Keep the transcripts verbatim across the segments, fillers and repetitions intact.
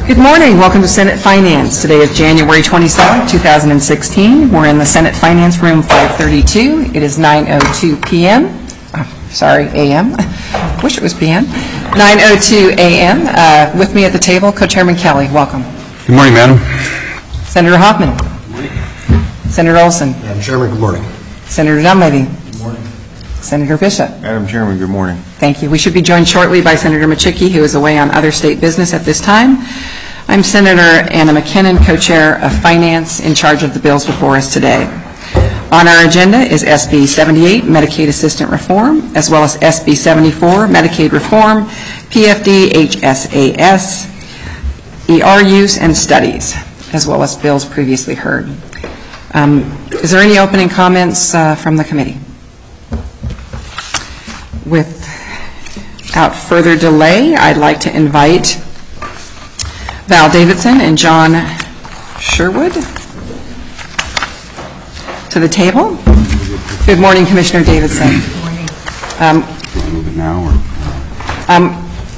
Good morning. Welcome to Senate Finance. Today is January twenty-seventh, two thousand sixteen. We're in the Senate Finance Room five thirty-two. It is nine oh two p m Oh, sorry, a m Wish it was p m nine oh two a m Uh, with me at the table, Co-Chairman Kelly. Welcome. Good morning, Madam. Senator Hoffman. Good morning. Senator Olson. Madam Chairman, good morning. Senator Dunleavy. Good morning. Senator Bishop. Madam Chairman, good morning. Thank you. We should be joined shortly by Senator Machicki, who is away on other state business at this time. I'm Senator Anna McKinnon, co-chair of Finance, in charge of the bills before us today. On our agenda is S B seventy-eight, Medicaid Assistant Reform, as well as S B seventy-four, Medicaid Reform, P F D, H S A S, E R use, and studies, as well as bills previously heard. Um, is there any opening comments uh, from the committee? Without further delay, I'd like to invite Val Davidson and John Sherwood to the table. Good morning, Commissioner Davidson. Good morning. Um, move it now, or? Um,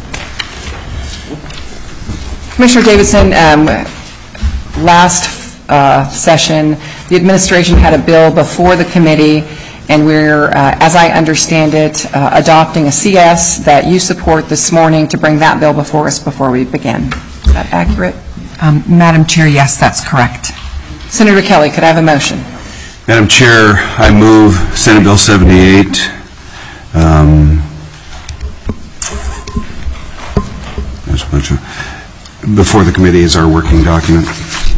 Commissioner Davidson, um, last uh, session, the administration had a bill before the committee, and we're, uh, as I understand it, uh, adopting a C S that you support this morning to bring that bill before us before we begin. Is that accurate? Um, Madam Chair, yes, that's correct. Senator Kelly, could I have a motion? Madam Chair, I move Senate Bill seventy-eight. Um, before the committee as our working document.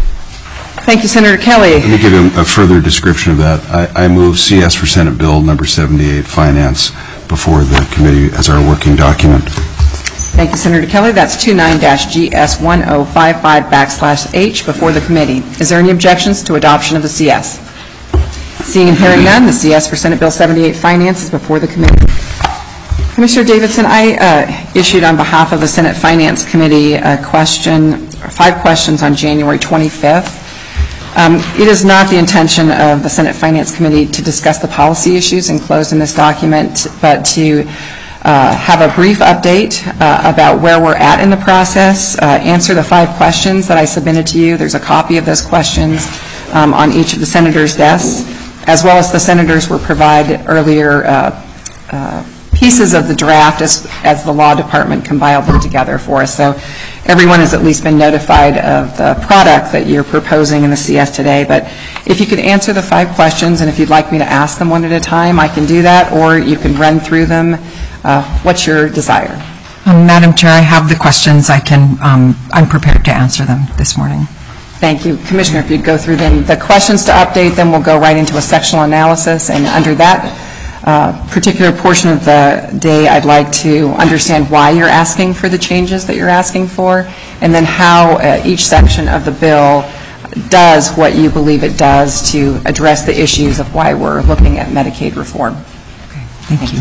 Thank you, Senator Kelly. Let me give you a further description of that. I, I move C S for Senate Bill number seventy-eight, Finance, before the committee as our working document. Thank you, Senator Kelly. That's twenty-nine G S ten fifty-five backslash H before the committee. Is there any objections to adoption of the C S? Seeing and hearing none, the C S for Senate Bill seventy-eight, Finance, is before the committee. Commissioner Davidson, I uh, issued on behalf of the Senate Finance Committee a question, five questions on January twenty-fifth. Um, it is not the intention of the Senate Finance Committee to discuss the policy issues enclosed in this document, but to uh, have a brief update uh, about where we're at in the process, uh, answer the five questions that I submitted to you. There's a copy of those questions um, on each of the senators' desks, as well as the senators were provided earlier uh, uh, pieces of the draft as, as the law department compiled them together for us. So everyone has at least been notified of the product that you're proposing in the C S today. But if you could answer the five questions, and if you'd like me to ask them one at a time, I can do that, or you can run through them. Uh, what's your desire? Um, Madam Chair, I have the questions. I can, um, I'm prepared to answer them this morning. Thank you. Commissioner, if you'd go through them. The questions to update, then we'll go right into a sectional analysis, and under that Uh, particular portion of the day, I'd like to understand why you're asking for the changes that you're asking for, and then how uh, each section of the bill does what you believe it does to address the issues of why we're looking at Medicaid reform. Okay, thank, thank you.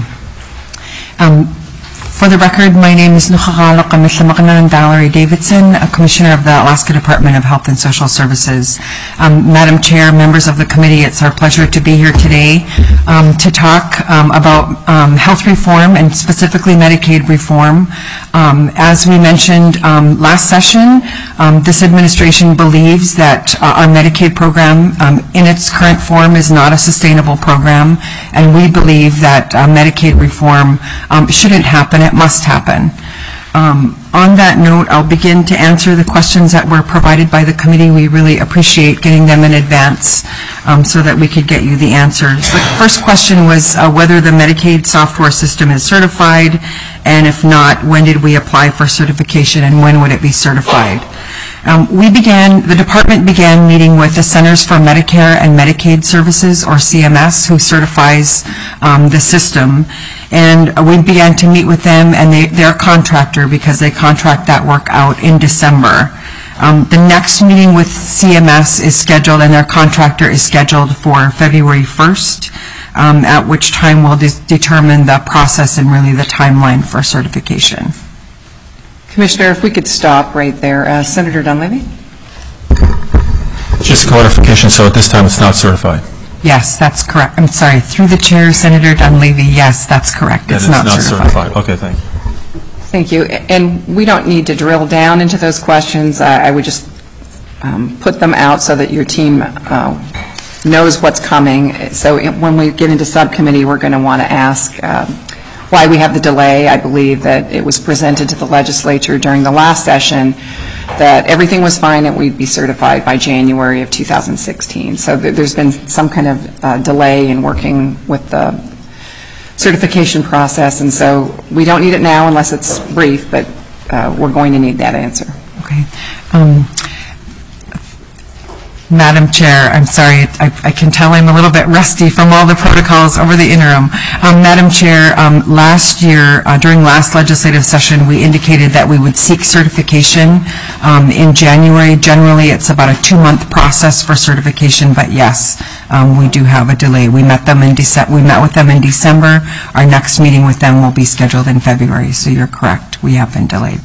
Um, For the record, my name is Nukhagalo Kamishlamakanan Valerie Davidson, a Commissioner of the Alaska Department of Health and Social Services. Um, Madam Chair, members of the committee, it's our pleasure to be here today um, to talk um, about um, health reform and specifically Medicaid reform. Um, as we mentioned um, last session, um, this administration believes that uh, our Medicaid program um, in its current form is not a sustainable program, and we believe that uh, Medicaid reform um, shouldn't happen. It must happen. Um, on that note, I'll begin to answer the questions that were provided by the committee. We really appreciate getting them in advance um, so that we could get you the answers. The first question was uh, whether the Medicaid software system is certified, and if not, when did we apply for certification and when would it be certified? Um, we began, the department began meeting with the Centers for Medicare and Medicaid Services, or C M S, who certifies um, the system. And uh, we began to meet with them and they, their contractor, because they contract that work out in December. Um, the next meeting with C M S is scheduled, and their contractor is scheduled for February first, um, at which time we'll de- determine the process and really the timeline for certification. Commissioner, if we could stop right there. Uh, Senator Dunleavy? Just clarification, so at this time it's not certified? Yes, that's correct. I'm sorry, through the chair, Senator Dunleavy, yes, that's correct. That it's, it's not, not certified. certified. Okay, thank you. Thank you. And we don't need to drill down into those questions. I I would just um, put them out so that your team uh, knows what's coming. So it- when we get into subcommittee, we're going to want to ask um, why we have the delay. I believe that it was presented to the legislature during the last session that everything was fine and we'd be certified by January of two thousand sixteen. So th- there's been some kind of uh, delay in working with the certification process, and so we don't need it now unless it's brief, but uh, we're going to need that answer. Okay. Um, Madam Chair, I'm sorry, I, I can tell I'm a little bit rusty from all the protocols over the interim. Um, Madam Chair, um, last year, uh, during last legislative session, we indicated that we would seek certification um, in January. Generally, it's about a two-month process for certification, but yes, um, we do have a delay. We met them in Dece- we met with them in December. Our next meeting with them will be scheduled in February, so you're correct. We have been delayed.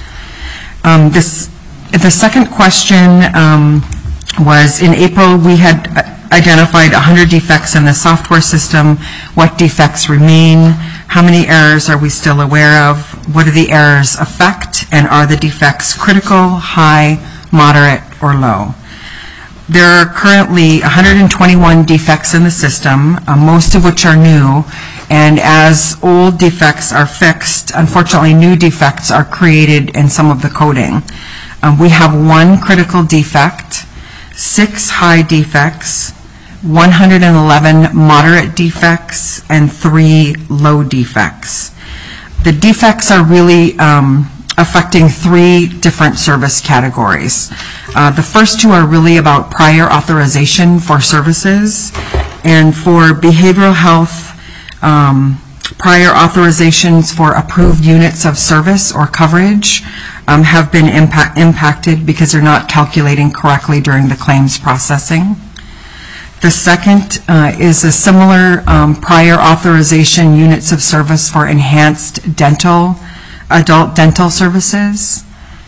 Um, this, the second question um, was, in April, we had identified one hundred defects in the software system. What defects remain? How many errors are we still aware of? What do the errors affect? And are the defects critical, high, moderate, or low? There are currently one hundred twenty-one defects in the system, uh, most of which are new. And as old defects are fixed, unfortunately, new defects are created in some of the coding. Um, we have one critical defect, six high defects, one hundred eleven moderate defects, and three low defects. The defects are really um, affecting three different service categories. Uh, the first two are really about prior authorization for services, and for behavioral health, um, prior authorizations for approved units of service or coverage um, have been impact impacted because they're not calculating correctly during the claims processing. The second uh, is a similar um, prior authorization units of service for enhanced dental, adult dental services.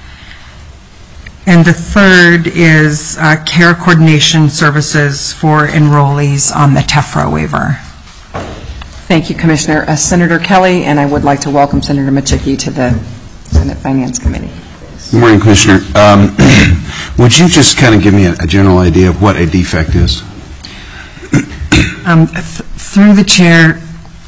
And the third is uh, care coordination services for enrollees on the TEFRA waiver. Thank you, Commissioner. Uh, Senator Kelly, and I would like to welcome Senator Machicki to the Senate Finance Committee. Good morning, Commissioner. Um, would you just kind of give me a, a general idea of what a defect is? Um, th through the chair,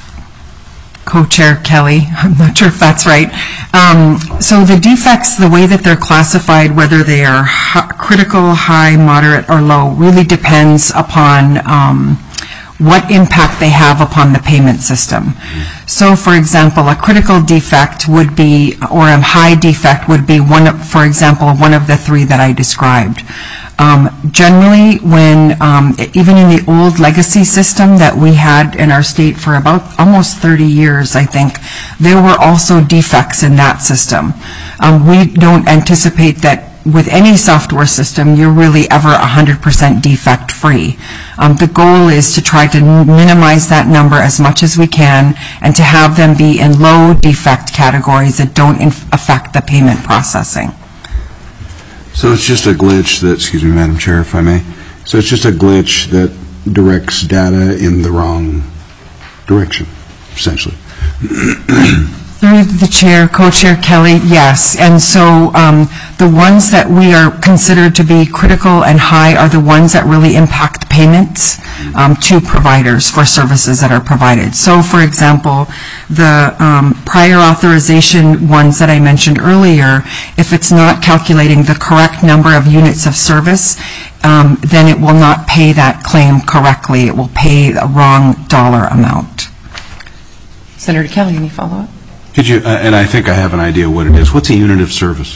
Co-Chair Kelly, I'm not sure if that's right. Um, so the defects, the way that they're classified, whether they are hi critical, high, moderate, or low, really depends upon um, what impact they have upon the payment system. So, for example, a critical defect would be, or a high defect would be, one, of, for example, one of the three that I described. Um, generally, when, um, even in the old legacy system that we had in our state for about almost thirty years, I think, there were also defects in that system. Um, we don't anticipate that with any software system, you're really ever one hundred percent defect free. Um, the goal is to try to minimize that number as much as we can and to have them be in low defect categories that don't affect the payment processing. So it's just a glitch that, excuse me, Madam Chair, if I may. So it's just a glitch that directs data in the wrong direction, essentially. Through the chair, Co-Chair Kelly, yes. And so um, the ones that we are considered to be critical and high are the ones that really impact payments um, to providers for services that are provided. So, for example, the um, prior authorization ones that I mentioned earlier, if it's not calculating the correct number of units of service, um, then it will not pay that claim correctly. It will pay a wrong dollar amount. Senator Kelly, any follow-up? Could you, uh, and I think I have an idea what it is. What's a unit of service?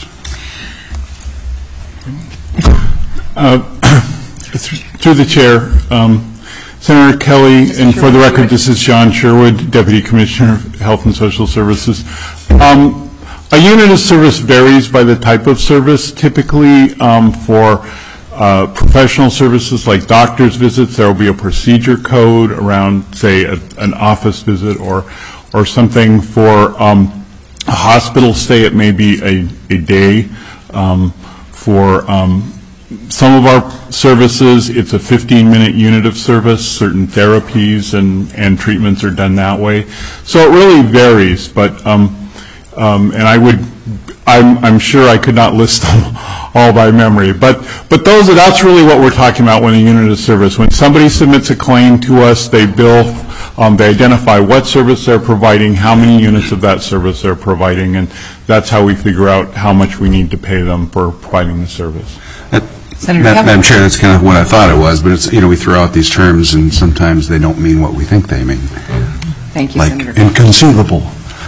Uh, through the chair, um, Senator Kelly, and for the record, this is John Sherwood, Deputy Commissioner of Health and Social Services. Um, a unit of service varies by the type of service. Typically, um, for uh, professional services like doctor's visits, there will be a procedure code around, say, a, an office visit or or something. For um, a hospital stay, it may be a, a day. Um, for um, some of our services, it's a fifteen minute unit of service. Certain therapies and, and treatments are done that way. So it really varies, but um, Um, And I would, I'm, I'm sure I could not list them all by memory. But, but those, that's really what we're talking about when a unit of service. When somebody submits a claim to us, they bill, um, they identify what service they're providing, how many units of that service they're providing, and that's how we figure out how much we need to pay them for providing the service. Senator Ma- Kelly. Madam Chair, that's kind of what I thought it was, but it's, you know, we throw out these terms and sometimes they don't mean what we think they mean. Thank you, Like Senator. inconceivable.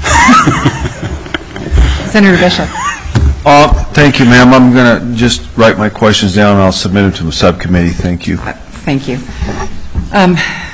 Senator Bishop. Uh, Thank you, ma'am. I'm going to just write my questions down, and I'll submit them to the subcommittee. Thank you. Uh, Thank you. Um,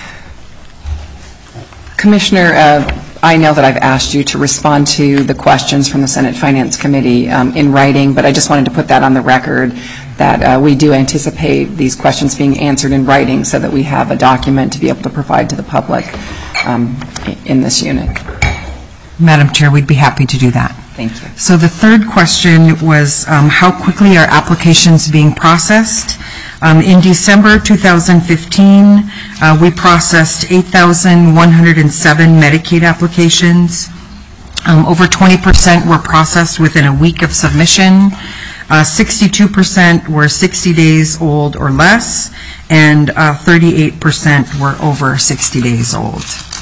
Commissioner, uh, I know that I've asked you to respond to the questions from the Senate Finance Committee um, in writing, but I just wanted to put that on the record that uh, we do anticipate these questions being answered in writing so that we have a document to be able to provide to the public um, in this unit. Madam Chair, we'd be happy to do that. Thank you. So the third question was um, how quickly are applications being processed? Um, in December two thousand fifteen, uh, we processed eight thousand one hundred seven Medicaid applications. Um, over twenty percent were processed within a week of submission. Uh, sixty-two percent were sixty days old or less, and uh, thirty-eight percent were over sixty days old.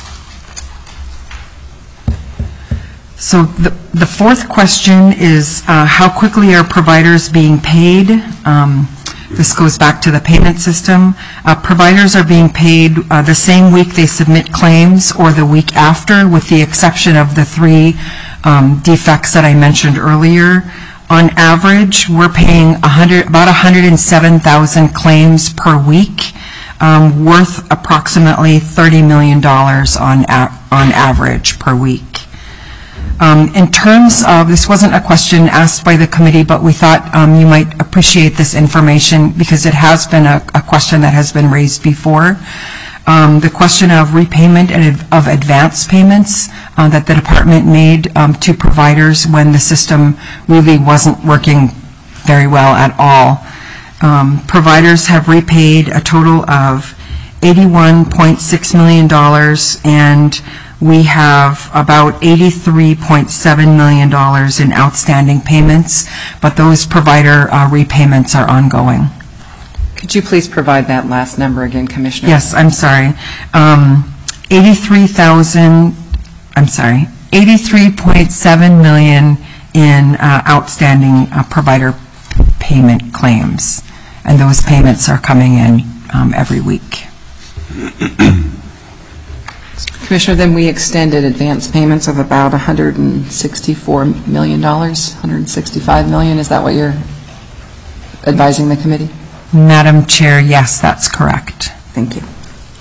So the, the fourth question is uh, how quickly are providers being paid? Um, this goes back to the payment system. Uh, providers are being paid uh, the same week they submit claims or the week after, with the exception of the three um, defects that I mentioned earlier. On average, we're paying one hundred, about one hundred seven thousand claims per week, um, worth approximately thirty million dollars on, a, on average per week. Um, in terms of, this wasn't a question asked by the committee, but we thought um, you might appreciate this information because it has been a, a question that has been raised before. Um, the question of repayment and of advance payments uh, that the department made um, to providers when the system really wasn't working very well at all. Um, providers have repaid a total of eighty-one point six million dollars, and we have about eighty-three point seven million dollars in outstanding payments, but those provider uh, repayments are ongoing. Could you please provide that last number again, Commissioner? Yes, I'm sorry. Um, eighty-three thousand, I'm sorry, eighty-three point seven million in uh, outstanding uh, provider payment claims, and those payments are coming in um, every week. Commissioner, then we extended advance payments of about one hundred sixty-four million dollars, one hundred sixty-five million dollars. Is that what you're advising the committee? Madam Chair, yes, that's correct. Thank you.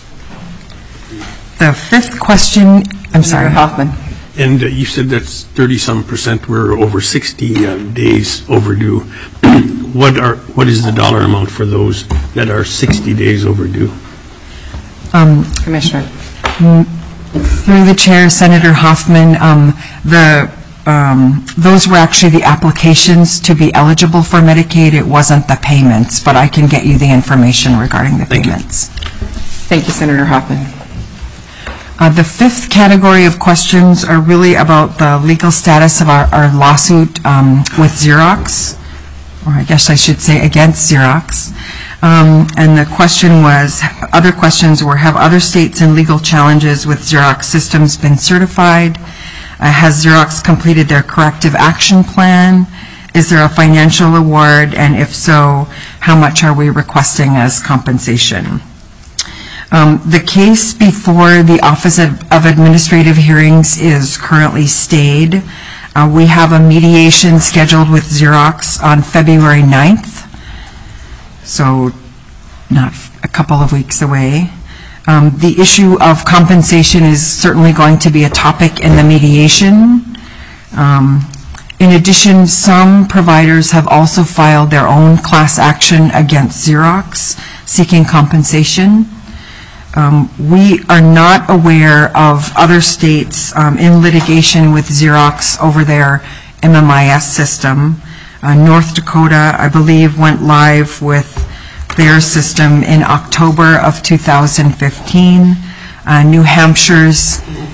The fifth question, I'm sorry. Senator Hoffman. And uh, you said that's thirty-some percent were over sixty uh, days overdue. What are what is the dollar amount for those that are sixty days overdue? Um, Commissioner. Through the chair, Senator Hoffman, um, the um, those were actually the applications to be eligible for Medicaid. It wasn't the payments, but I can get you the information regarding the Thank payments. You. Thank you, Senator Hoffman. Uh, the fifth category of questions are really about the legal status of our, our lawsuit um, with Xerox, or I guess I should say against Xerox. Um, and the question was, other questions were, have other states in legal challenges with Xerox systems been certified? Uh, has Xerox completed their corrective action plan? Is there a financial award? And if so, how much are we requesting as compensation? Um, the case before the Office of, of Administrative Hearings is currently stayed. Uh, we have a mediation scheduled with Xerox on February ninth. So not a couple of weeks away. Um, the issue of compensation is certainly going to be a topic in the mediation. Um, in addition, some providers have also filed their own class action against Xerox seeking compensation. Um, we are not aware of other states um, in litigation with Xerox over their M M I S system. Uh, North Dakota, I believe, went live with their system in October of two thousand fifteen. Uh, New Hampshire's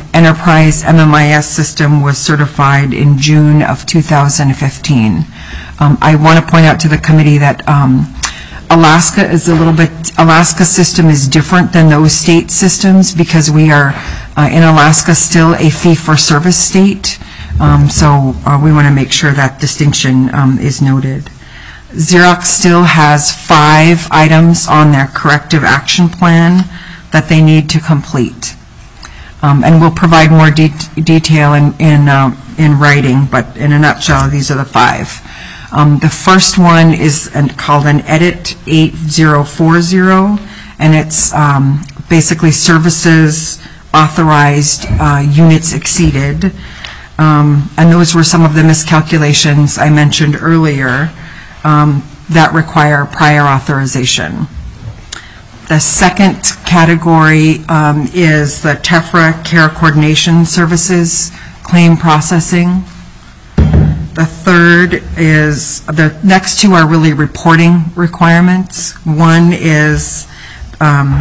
enterprise M M I S system was certified in June of two thousand fifteen. Um, I want to point out to the committee that um, Alaska is a little bit, Alaska system is different than those state systems because we are uh, in Alaska still a fee-for-service state. Um, so uh, we want to make sure that distinction um, is noted. Xerox still has five items on their corrective action plan that they need to complete. Um, and we'll provide more de detail in, in, uh, in writing, but in a nutshell, these are the five. Um, the first one is an, called an Edit eight zero four zero, and it's um, basically services authorized, uh, units exceeded. Um, and those were some of the miscalculations I mentioned earlier um, that require prior authorization. The second category um, is the TEFRA Care Coordination Services claim processing. The third is, the next two are really reporting requirements. One is um,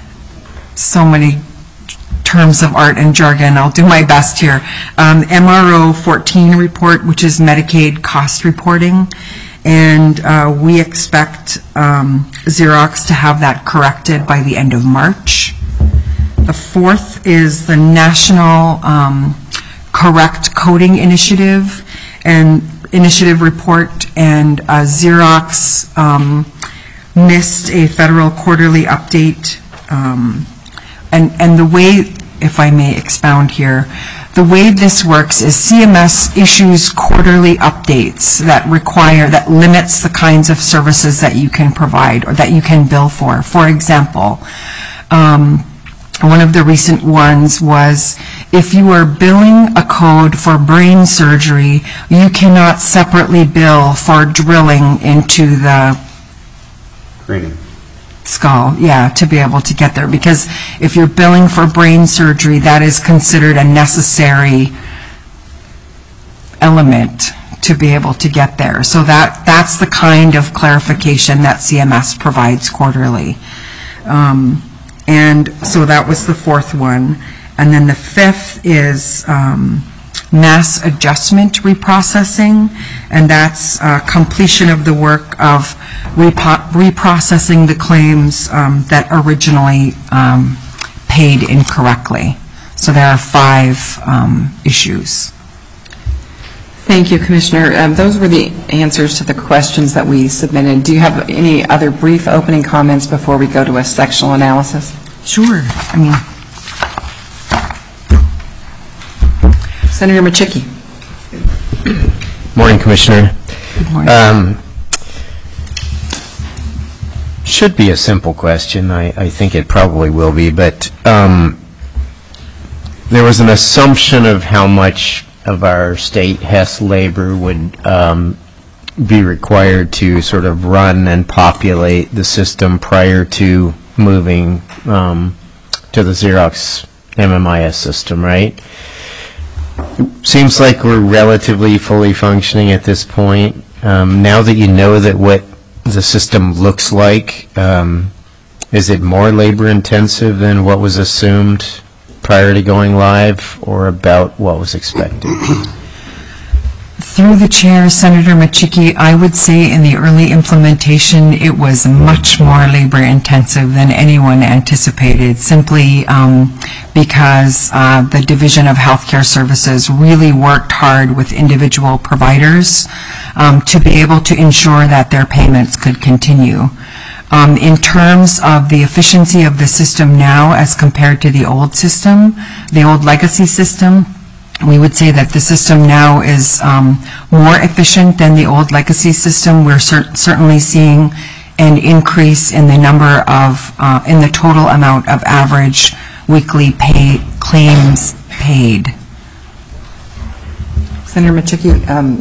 so many terms of art and jargon. I'll do my best here. Um, M R O fourteen report, which is Medicaid cost reporting. And uh, we expect um, Xerox to have that corrected by the end of March. The fourth is the National um, Correct Coding Initiative and Initiative Report, and uh, Xerox um, missed a federal quarterly update. Um, and, and the way, if I may expound here, the way this works is C M S issues quarterly updates that require, that limits the kinds of services that you can provide or that you can bill for. For example, um, one of the recent ones was if you are billing a code for brain surgery, you cannot separately bill for drilling into the Training. skull, yeah, to be able to get there. Because if you're billing for brain surgery, that is considered a necessary element to be able to get there. So that that's the kind of clarification that C M S provides quarterly. Um, and so that was the fourth one. And then the fifth is um, mass adjustment reprocessing, and that's uh, completion of the work of repro reprocessing the claims um, that originally um, paid incorrectly. So there are five um, issues. Thank you, Commissioner. Um, those were the answers to the questions that we submitted. Do you have any other brief opening comments before we go to a sectional analysis? Sure. I mean, Senator Machicki. Morning, Commissioner. good morning. Um, should be a simple question. I, I think it probably will be, but um, there was an assumption of how much of our state Hess labor would um, be required to sort of run and populate the system prior to moving um, to the Xerox M M I S system, right? It seems like we're relatively fully functioning at this point. Um, now that you know that what the system looks like, um, is it more labor intensive than what was assumed prior to going live, or about what was expected? Through the chair, Senator Machicki, I would say in the early implementation it was much more labor intensive than anyone anticipated, simply um, because uh, the Division of Healthcare Services really worked hard with individual providers um, to be able to ensure that their payments could continue. Um, in terms of the efficiency of the system now as compared to the old system, the old legacy system, we would say that the system now is um, more efficient than the old legacy system. We're cer certainly seeing an increase in the number of, uh, in the total amount of average weekly pay claims paid. Senator Machicki, um,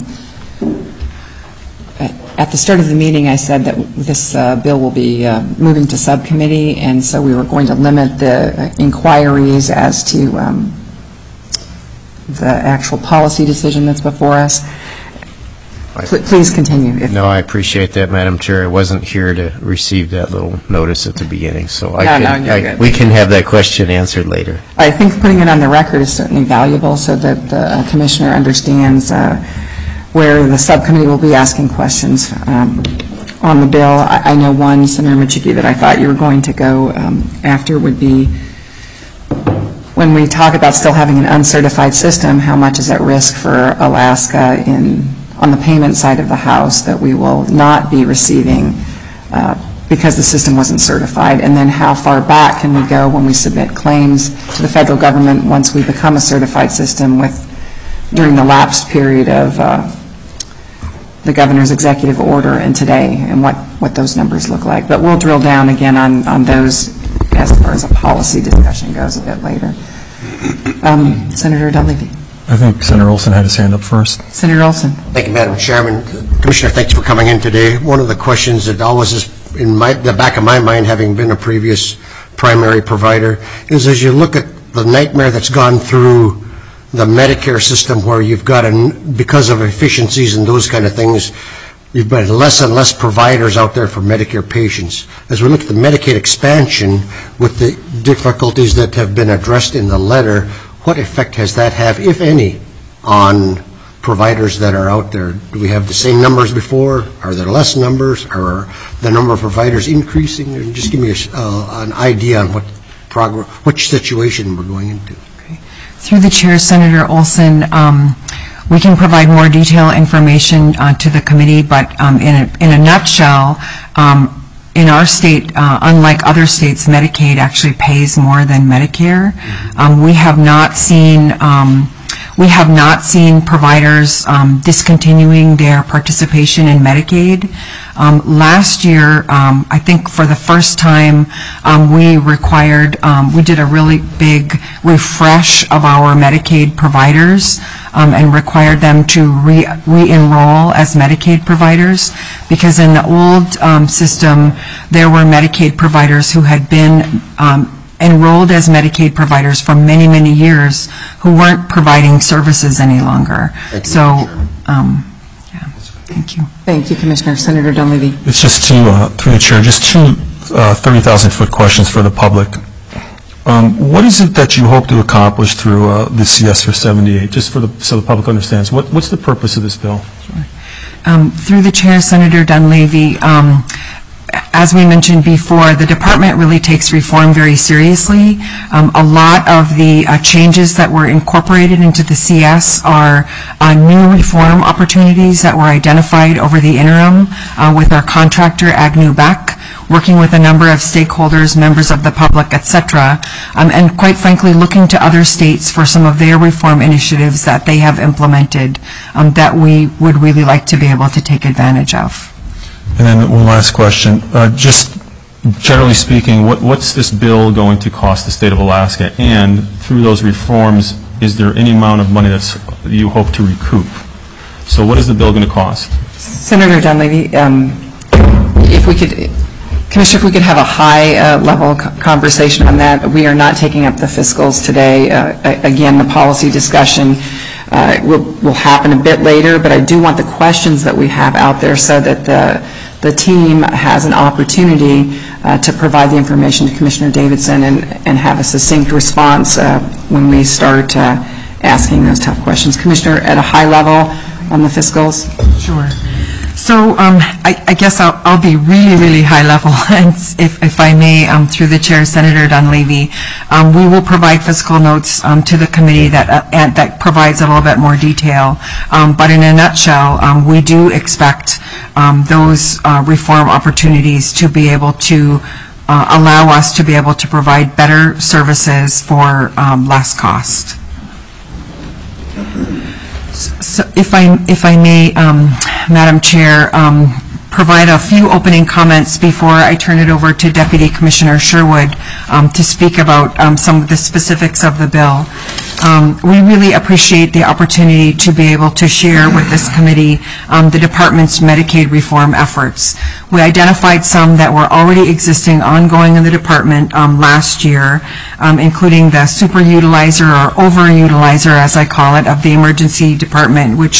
at the start of the meeting I said that this uh, bill will be uh, moving to subcommittee, and so we were going to limit the inquiries as to um, the actual policy decision that's before us. Pl- Please continue. If- No, I appreciate that, Madam Chair. I wasn't here to receive that little notice at the beginning, so I No, no, can, you're I- good. we can have that question answered later. I think putting it on the record is certainly valuable so that the commissioner understands uh, where the subcommittee will be asking questions um, on the bill. I I know one, Senator Michiki, that I thought you were going to go um, after would be when we talk about still having an uncertified system, how much is at risk for Alaska in on the payment side of the house that we will not be receiving uh, because the system wasn't certified, and then how far back can we go when we submit claims to the federal government once we become a certified system with during the lapsed period of uh, the governor's executive order and today, and what, what those numbers look like. But we'll drill down again on, on those as far as a policy discussion goes a bit later. Um, Senator Dunleavy. I think Senator Olson had his hand up first. Senator Olson. Thank you, Madam Chairman. Commissioner, thanks for coming in today. One of the questions that always is in my, the back of my mind, having been a previous primary provider, is as you look at the nightmare that's gone through the Medicare system where you've got, an, because of efficiencies and those kind of things, you've got less and less providers out there for Medicare patients. As we look at the Medicaid expansion with the difficulties that have been addressed in the letter, what effect has that have, if any, on providers that are out there? Do we have the same numbers before? Are there less numbers? Are the number of providers increasing? And just give me a, uh, an idea on what progress, which situation we're going into. Okay. Through the chair, Senator Olson, um, we can provide more detailed information uh, to the committee, but um, in, a, in a nutshell, um, in our state, uh, unlike other states, Medicaid actually pays more than Medicare. Um, we have not seen um, we have not seen providers um, discontinuing their participation in Medicaid. Um, last year, um, I think for the first time, um, we required, um, we did a really big refresh of our Medicaid providers um, and required them to re- re-enroll as Medicaid providers, because in the old um, system, there were Medicaid providers who had been um, enrolled as Medicaid providers for many, many years who weren't providing services any longer. Thank you, so, Madam um, yeah, thank you. Thank you, Commissioner. Senator Dunleavy. It's just two, uh, through the chair, just two uh, thirty thousand foot questions for the public. Um, what is it that you hope to accomplish through uh, the C S for seventy-eight, just for the, so the public understands? What, what's the purpose of this bill? Sure. Um, through the chair, Senator Dunleavy, um, as we mentioned before, the department really takes reform very seriously. Um, a lot of the uh, changes that were incorporated into the C S are uh, new reform opportunities that were identified over the interim uh, with our contractor, Agnew Beck, working with a number of stakeholders, members of the public, et cetera, um, and quite frankly, looking to other states for some of their reform initiatives that they have implemented um, that we would really like to be able to take advantage of. And then one last question. Uh, just generally speaking, what, what's this bill going to cost the state of Alaska? And through those reforms, is there any amount of money that's you hope to recoup? So what is the bill going to cost? Senator Dunleavy, um, if we could, Commissioner, if we could have a high-level uh, conversation on that. We are not taking up the fiscals today. Uh, again, the policy discussion uh, will, will happen a bit later, but I do want the questions that we have out there so that the, the team has an opportunity uh, to provide the information to Commissioner Davidson and, and have a succinct response uh, when we start uh, asking those tough questions. Commissioner, at a high level on the fiscals? Sure. So um, I, I guess I'll, I'll be really, really high level, and if, if I may, um, through the chair, Senator Dunleavy. Um, we will provide fiscal notes um, to the committee that uh, and that provides a little bit more detail. Um, but in a nutshell, um, we do expect um, those uh, reform opportunities to be able to uh, allow us to be able to provide better services for um, less cost. So if I, if I may, um, Madam Chair, um, provide a few opening comments before I turn it over to Deputy Commissioner Sherwood um, to speak about um, some of the specifics of the bill. Um, we really appreciate the opportunity to be able to share with this committee um, the department's Medicaid reform efforts. We identified some that were already existing ongoing in the department um, last year, um, including the super utilizer or over utilizer, as I call it, of the emergency department, which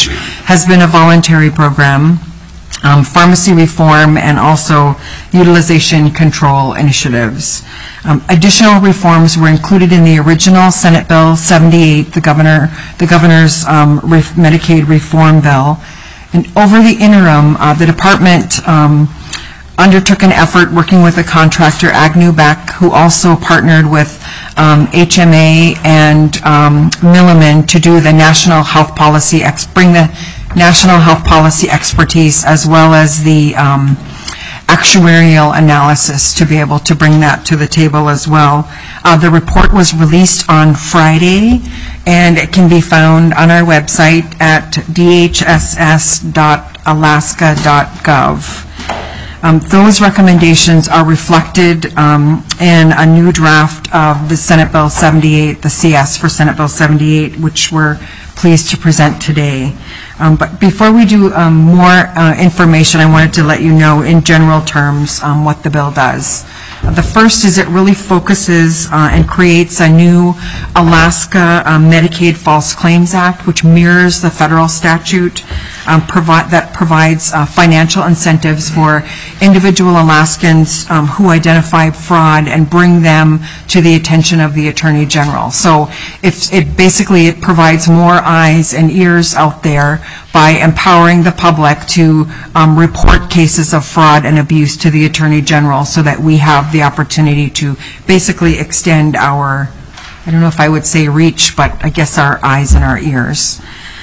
has been a voluntary program, um, pharmacy reform, and also utilization control initiatives. Um, additional reforms were included in the original Senate Bill seventy-eight, the governor, the governor's um, ref- Medicaid reform bill. And over the interim, uh, the department um, undertook an effort working with the contractor Agnew Beck, who also partnered with um, H M A and um, Milliman to do the national health policy, ex- bring the national health policy expertise as well as the um, actuarial analysis to be able to bring that to the table as well. Uh, the report was released on Friday, and it can be found on our website at d h s s dot alaska dot gov. Um, those recommendations are reflected um, in a new draft of the Senate Bill seventy-eight, the C S for Senate Bill seventy-eight, which we're pleased to present today. Um, but before we do um, more uh, information, I wanted to let you know in general terms um, what the bill does. Uh, the first is it really focuses uh, and creates a new Alaska uh, Medicaid False Claims Act, which mirrors the federal statute um, provide, that provides uh, financial incentives for individual Alaskans um, who identify fraud and bring them to the attention of the Attorney General. So if it basically it provides more eyes and ears out there by empowering the public to um, report cases of fraud and abuse to the Attorney General so that we have the opportunity to basically extend our, I don't know if I would say reach, but I guess our eyes and our ears.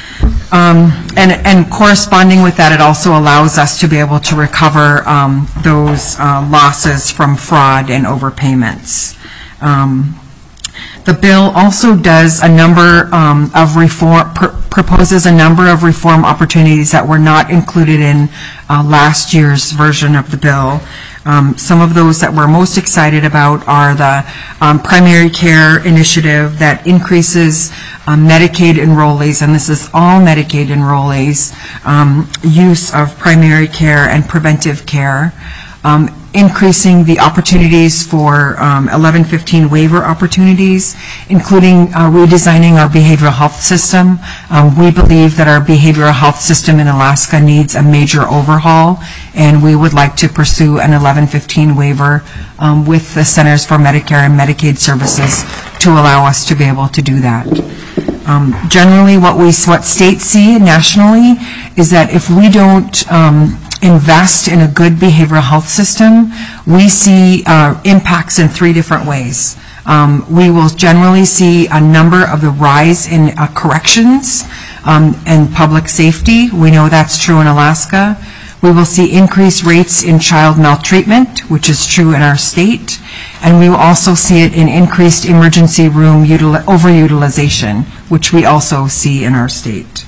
Um, and, and corresponding with that, it also allows us to be able to recover um, those uh, losses from fraud and overpayments. Um, The bill also does a number um, of reform, pr- proposes a number of reform opportunities that were not included in uh, last year's version of the bill. Um, some of those that we're most excited about are the um, primary care initiative that increases um, Medicaid enrollees, and this is all Medicaid enrollees, um, use of primary care and preventive care. Um, increasing the opportunities for um, eleven fifteen waiver opportunities, including uh, redesigning our behavioral health system. Um, we believe that our behavioral health system in Alaska needs a major overhaul, and we would like to pursue an eleven fifteen waiver um, with the Centers for Medicare and Medicaid Services to allow us to be able to do that. Um, generally, what we, what states see nationally is that if we don't um, invest in a good behavioral health system, we see uh, impacts in three different ways. Um, we will generally see a number of the rise in uh, corrections um, and public safety. We know that's true in Alaska. We will see increased rates in child maltreatment, which is true in our state. And we will also see it in increased emergency room util- overutilization, which we also see in our state.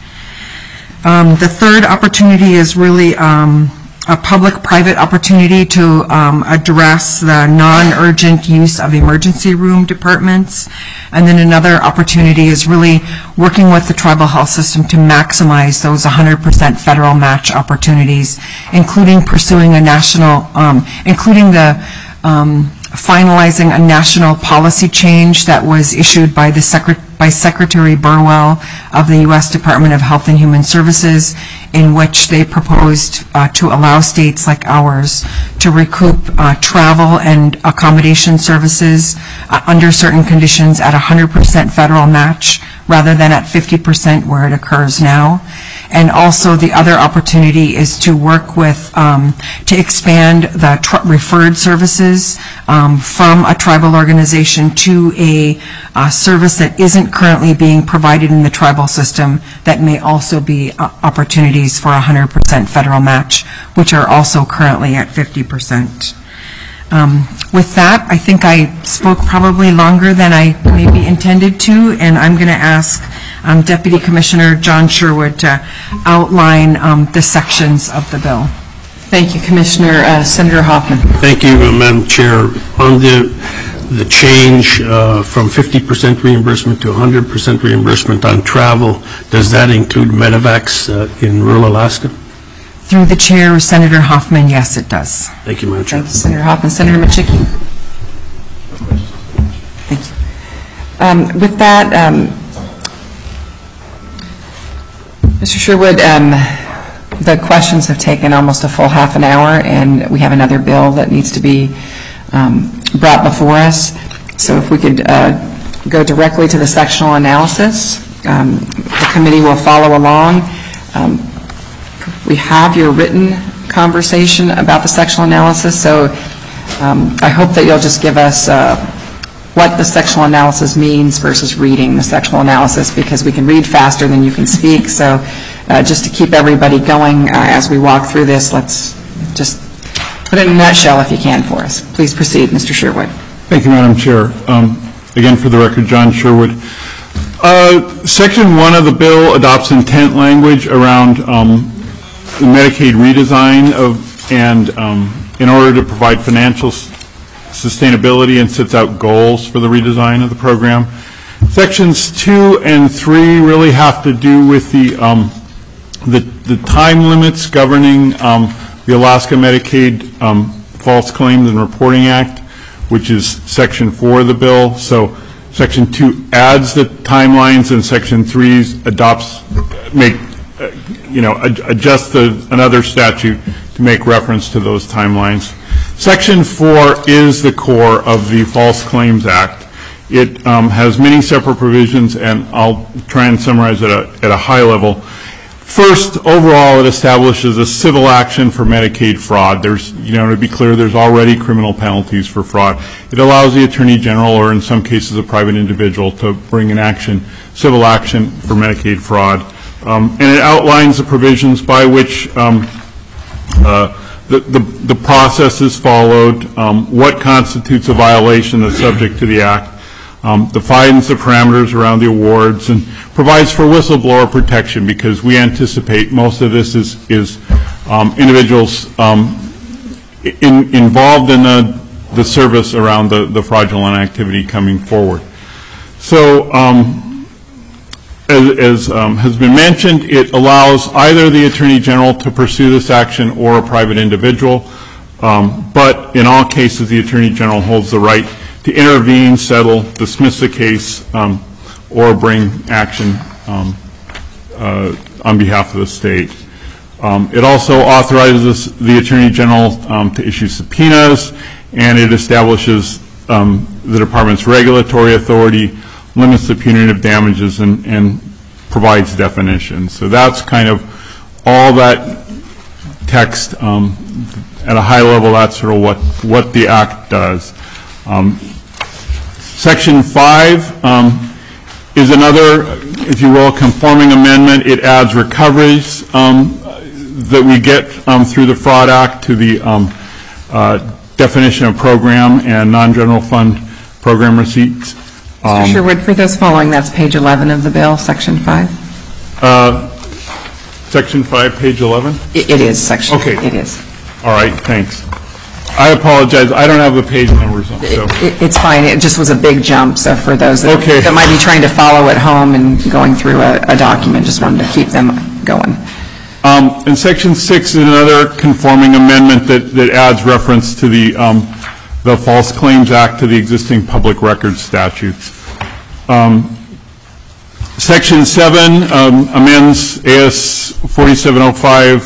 Um, the third opportunity is really um, a public-private opportunity to um, address the non-urgent use of emergency room departments. And then another opportunity is really working with the tribal health system to maximize those one hundred percent federal match opportunities, including pursuing a national, um, including the um, finalizing a national policy change that was issued by the Secretary by Secretary Burwell of the U S Department of Health and Human Services, in which they proposed uh, to allow states like ours to recoup uh, travel and accommodation services uh, under certain conditions at one hundred percent federal match rather than at fifty percent where it occurs now. And also the other opportunity is to work with, um, to expand the tr- referred services um, from a tribal organization to a uh, service that isn't currently being provided in the tribal system that may also be uh, opportunities for one hundred percent federal match, which are also currently at fifty percent. Um, with that, I think I spoke probably longer than I maybe intended to, and I'm going to ask um, Deputy Commissioner John Sherwood to outline um, the sections of the bill. Thank you, Commissioner. Uh, Senator Hoffman. Thank you, uh, Madam Chair. On the the change uh, from fifty percent reimbursement to one hundred percent reimbursement on travel, does that include medevacs uh, in rural Alaska? Through the chair, Senator Hoffman, yes, it does. Thank you, Madam Chair. Thank you, Senator Hoffman. Senator Machicki. Thank you. Um, with that, um, Mister Sherwood, um, the questions have taken almost a full half an hour, and we have another bill that needs to be um, brought before us. So if we could uh, go directly to the sectional analysis, um, the committee will follow along. Um, we have your written conversation about the sectional analysis, so um, I hope that you'll just give us uh, what the sectional analysis means versus reading the sectional analysis, because we can read faster than you can speak. So uh, just to keep everybody going uh, as we walk through this, let's just put it in a nutshell if you can for us. Please proceed, Mister Sherwood. Thank you, Madam Chair. Um, again, for the record, John Sherwood. Uh, Section one of the bill adopts intent language around um, the Medicaid redesign of, and um, in order to provide financial sustainability, and sets out goals for the redesign of the program. Sections two and three really have to do with the um, the, the time limits governing um, the Alaska Medicaid um, False Claims and Reporting Act, which is Section four of the bill. So Section two adds the timelines, and Section three adopts, make, uh, you know, ad adjust the, another statute to make reference to those timelines. Section four is the core of the False Claims Act. It um, has many separate provisions, and I'll try and summarize it at a, at a high level. First, overall, it establishes a civil action for Medicaid fraud. There's, you know, to be clear, there's already criminal penalties for fraud. It allows the Attorney General, or in some cases a private individual, to bring an action, civil action for Medicaid fraud. Um, and it outlines the provisions by which um, uh, The, the, the process is followed, um, what constitutes a violation that's subject to the Act, um, defines the parameters around the awards, and provides for whistleblower protection, because we anticipate most of this is, is um, individuals um, in, involved in the, the service around the, the fraudulent activity coming forward. So, um, As, as um, has been mentioned, it allows either the Attorney General to pursue this action or a private individual, um, but in all cases the Attorney General holds the right to intervene, settle, dismiss the case, um, or bring action um, uh, on behalf of the state. Um, it also authorizes the Attorney General um, to issue subpoenas, and it establishes um, the Department's regulatory authority, limits the punitive damages, and, and provides definitions. So that's kind of all that text um, at a high level. That's sort of what, what the Act does. Um, Section five um, is another, if you will, conforming amendment. It adds recoveries um, that we get um, through the Fraud Act to the um, uh, definition of program and non-general fund program receipts. Um, Mister Sherwood, for those following, that's page eleven of the bill, Section five? Uh, Section five, page eleven? It, it is, Section. Okay. It is. All right, thanks. I apologize. I don't have the page numbers on. So. It, it, it's fine. It just was a big jump. So for those that, okay. that might be trying to follow at home and going through a, a document, just wanted to keep them going. Um, and Section six is another conforming amendment that, that adds reference to the um, the False Claims Act to the existing public records statutes. Um, Section seven um, amends A S forty-seven oh five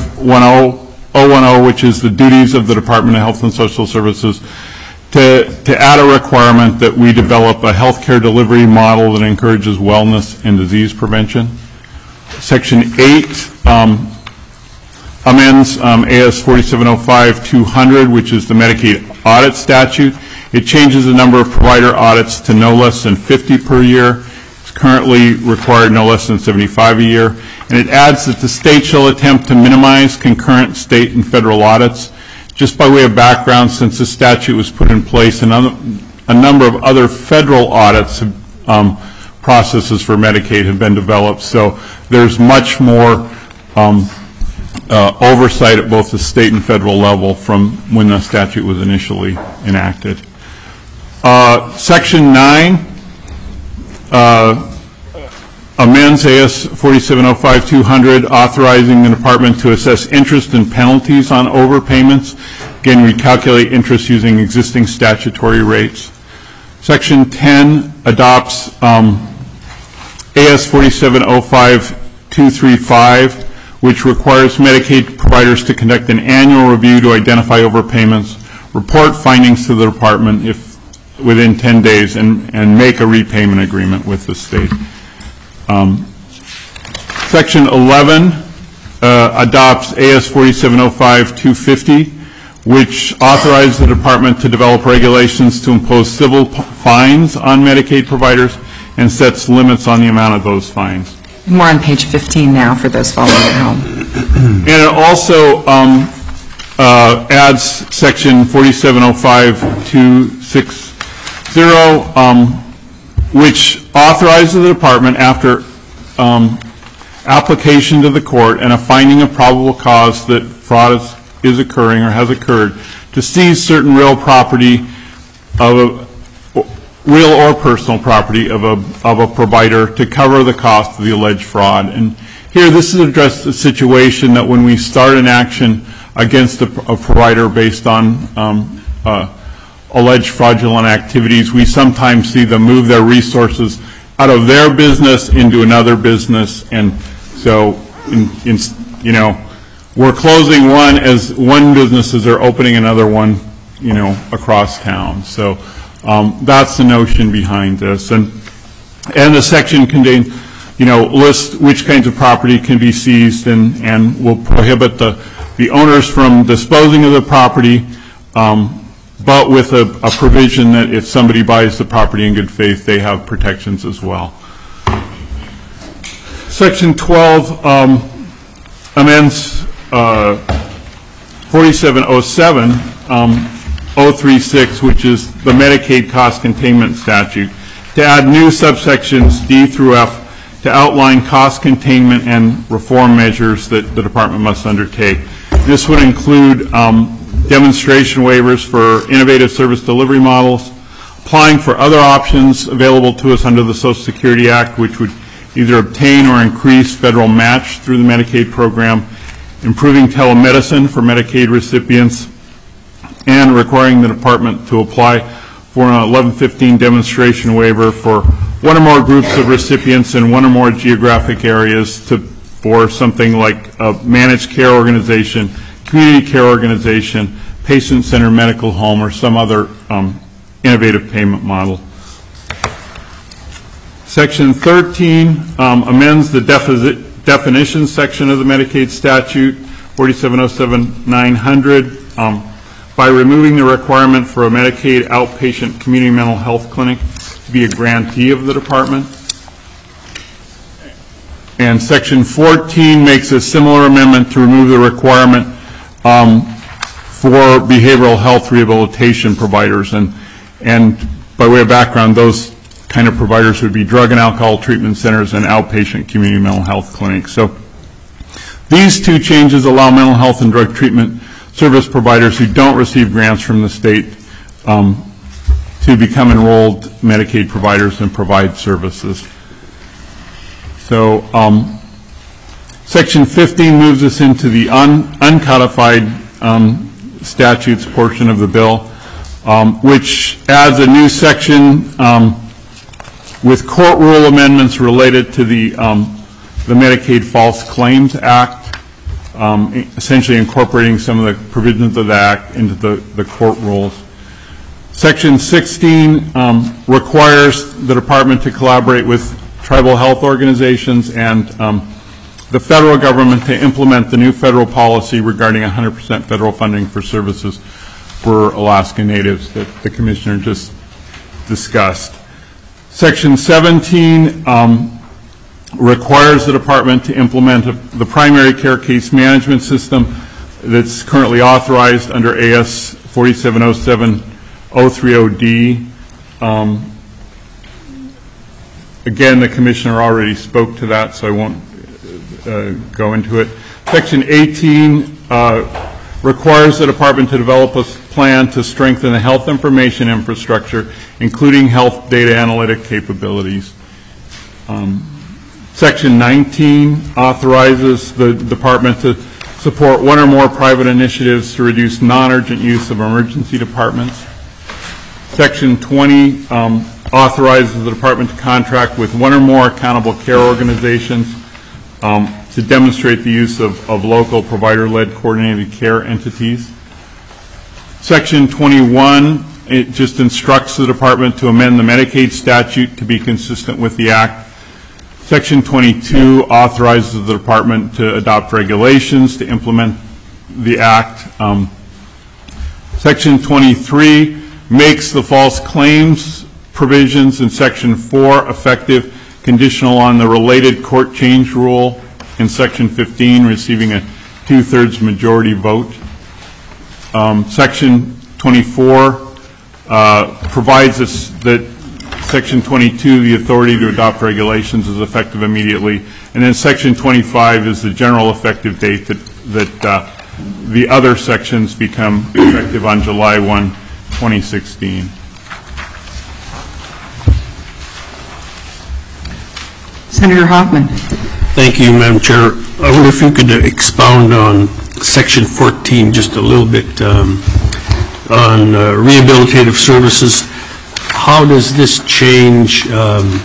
ten, which is the duties of the Department of Health and Social Services, to, to add a requirement that we develop a healthcare delivery model that encourages wellness and disease prevention. Section eight um, amends um, A S forty-seven oh five dash two hundred, which is the Medicaid audit statute. It changes the number of provider audits to no less than fifty per year. It's currently required no less than seventy-five a year. And it adds that the state shall attempt to minimize concurrent state and federal audits. Just by way of background, since this statute was put in place, a number of other federal audits um, processes for Medicaid have been developed. So there's much more um, Uh, oversight at both the state and federal level from when the statute was initially enacted. Uh, Section nine uh, amends A S forty-seven oh five dash two hundred, authorizing the department to assess interest and penalties on overpayments. Again, we calculate interest using existing statutory rates. Section ten adopts um, A S forty-seven oh five dash two thirty-five, which requires Medicaid providers to conduct an annual review to identify overpayments, report findings to the department if within ten days, and, and make a repayment agreement with the state. Um, Section eleven uh, adopts A S forty-seven oh five two fifty, which authorizes the department to develop regulations to impose civil p- fines on Medicaid providers and sets limits on the amount of those fines. And we're on page fifteen now for those following at home. And it also um, uh, adds Section forty-seven oh five two sixty, um, which authorizes the department, after um, application to the court and a finding of probable cause that fraud is, is occurring or has occurred, to seize certain real property of a real or personal property of a of a provider to cover the cost of the alleged fraud. And here, this is addressed a situation that when we start an action against a, a provider based on um, uh, alleged fraudulent activities, we sometimes see them move their resources out of their business into another business, and so, in, in, you know, we're closing one as one business as they're opening another one, you know, across town. So um, that's the notion behind this, and and the section contains, you know, lists which kinds of property can be seized, and and will prohibit the the owners from disposing of the property, um, but with a, a provision that if somebody buys the property in good faith, they have protections as well. Section twelve um, amends uh, forty-seven oh seven um, oh thirty-six, which is the Medicaid cost containment statute, to add new subsections D through F to outline cost containment and reform measures that the department must undertake. This would include um, demonstration waivers for innovative service delivery models, applying for other options available to us under the Social Security Act, which would either obtain or increase federal match through the Medicaid program, improving telemedicine for Medicaid recipients, and requiring the department to apply for an eleven fifteen demonstration waiver for one or more groups of recipients in one or more geographic areas to for something like a managed care organization, community care organization, patient-centered medical home, or some other um, innovative payment model. Section thirteen um, amends the defi- definition section of the Medicaid statute, forty-seven oh seven nine hundred, um, by removing the requirement for a Medicaid outpatient community mental health clinic to be a grantee of the department. And Section fourteen makes a similar amendment to remove the requirement um, for behavioral health rehabilitation providers. And, and by way of background, those kind of providers would be drug and alcohol treatment centers and outpatient community mental health clinics. So these two changes allow mental health and drug treatment service providers who don't receive grants from the state um, to become enrolled Medicaid providers and provide services. So um, Section fifteen moves us into the un- uncodified um, statutes portion of the bill, um, which adds a new section um, with court rule amendments related to the um, the Medicaid False Claims Act, um, essentially incorporating some of the provisions of the Act into the, the court rules. Section sixteen um, requires the department to collaborate with tribal health organizations and um, the federal government to implement the new federal policy regarding one hundred percent federal funding for services for Alaska Natives that the Commissioner just discussed. Section seventeen um, requires the department to implement a, the primary care case management system that's currently authorized under A S forty-seven oh seven oh thirty D. Um, again, the Commissioner already spoke to that, so I won't uh, go into it. Section eighteen uh, requires the department to develop a plan to strengthen the health information infrastructure, including health data analytic capabilities. Um, Section nineteen authorizes the department to support one or more private initiatives to reduce non-urgent use of emergency departments. Section twenty um, authorizes the department to contract with one or more accountable care organizations um, to demonstrate the use of, of local provider-led coordinated care entities. Section twenty-one, it just instructs the department to amend the Medicaid statute to be consistent with the Act. Section twenty-two authorizes the department to adopt regulations to implement the Act. Um, Section twenty-three makes the false claims provisions in Section four effective conditional on the related court change rule in Section fifteen receiving a two-thirds majority vote. Um, Section twenty-four uh, provides us that Section twenty-two, the authority to adopt regulations, is effective immediately. And then Section twenty-five is the general effective date that, that uh, the other sections become effective on July first, twenty sixteen. Senator Hoffman. Thank you, Madam Chair. I wonder if you could expound on Section fourteen just a little bit um, on uh, rehabilitative services. How does this change um,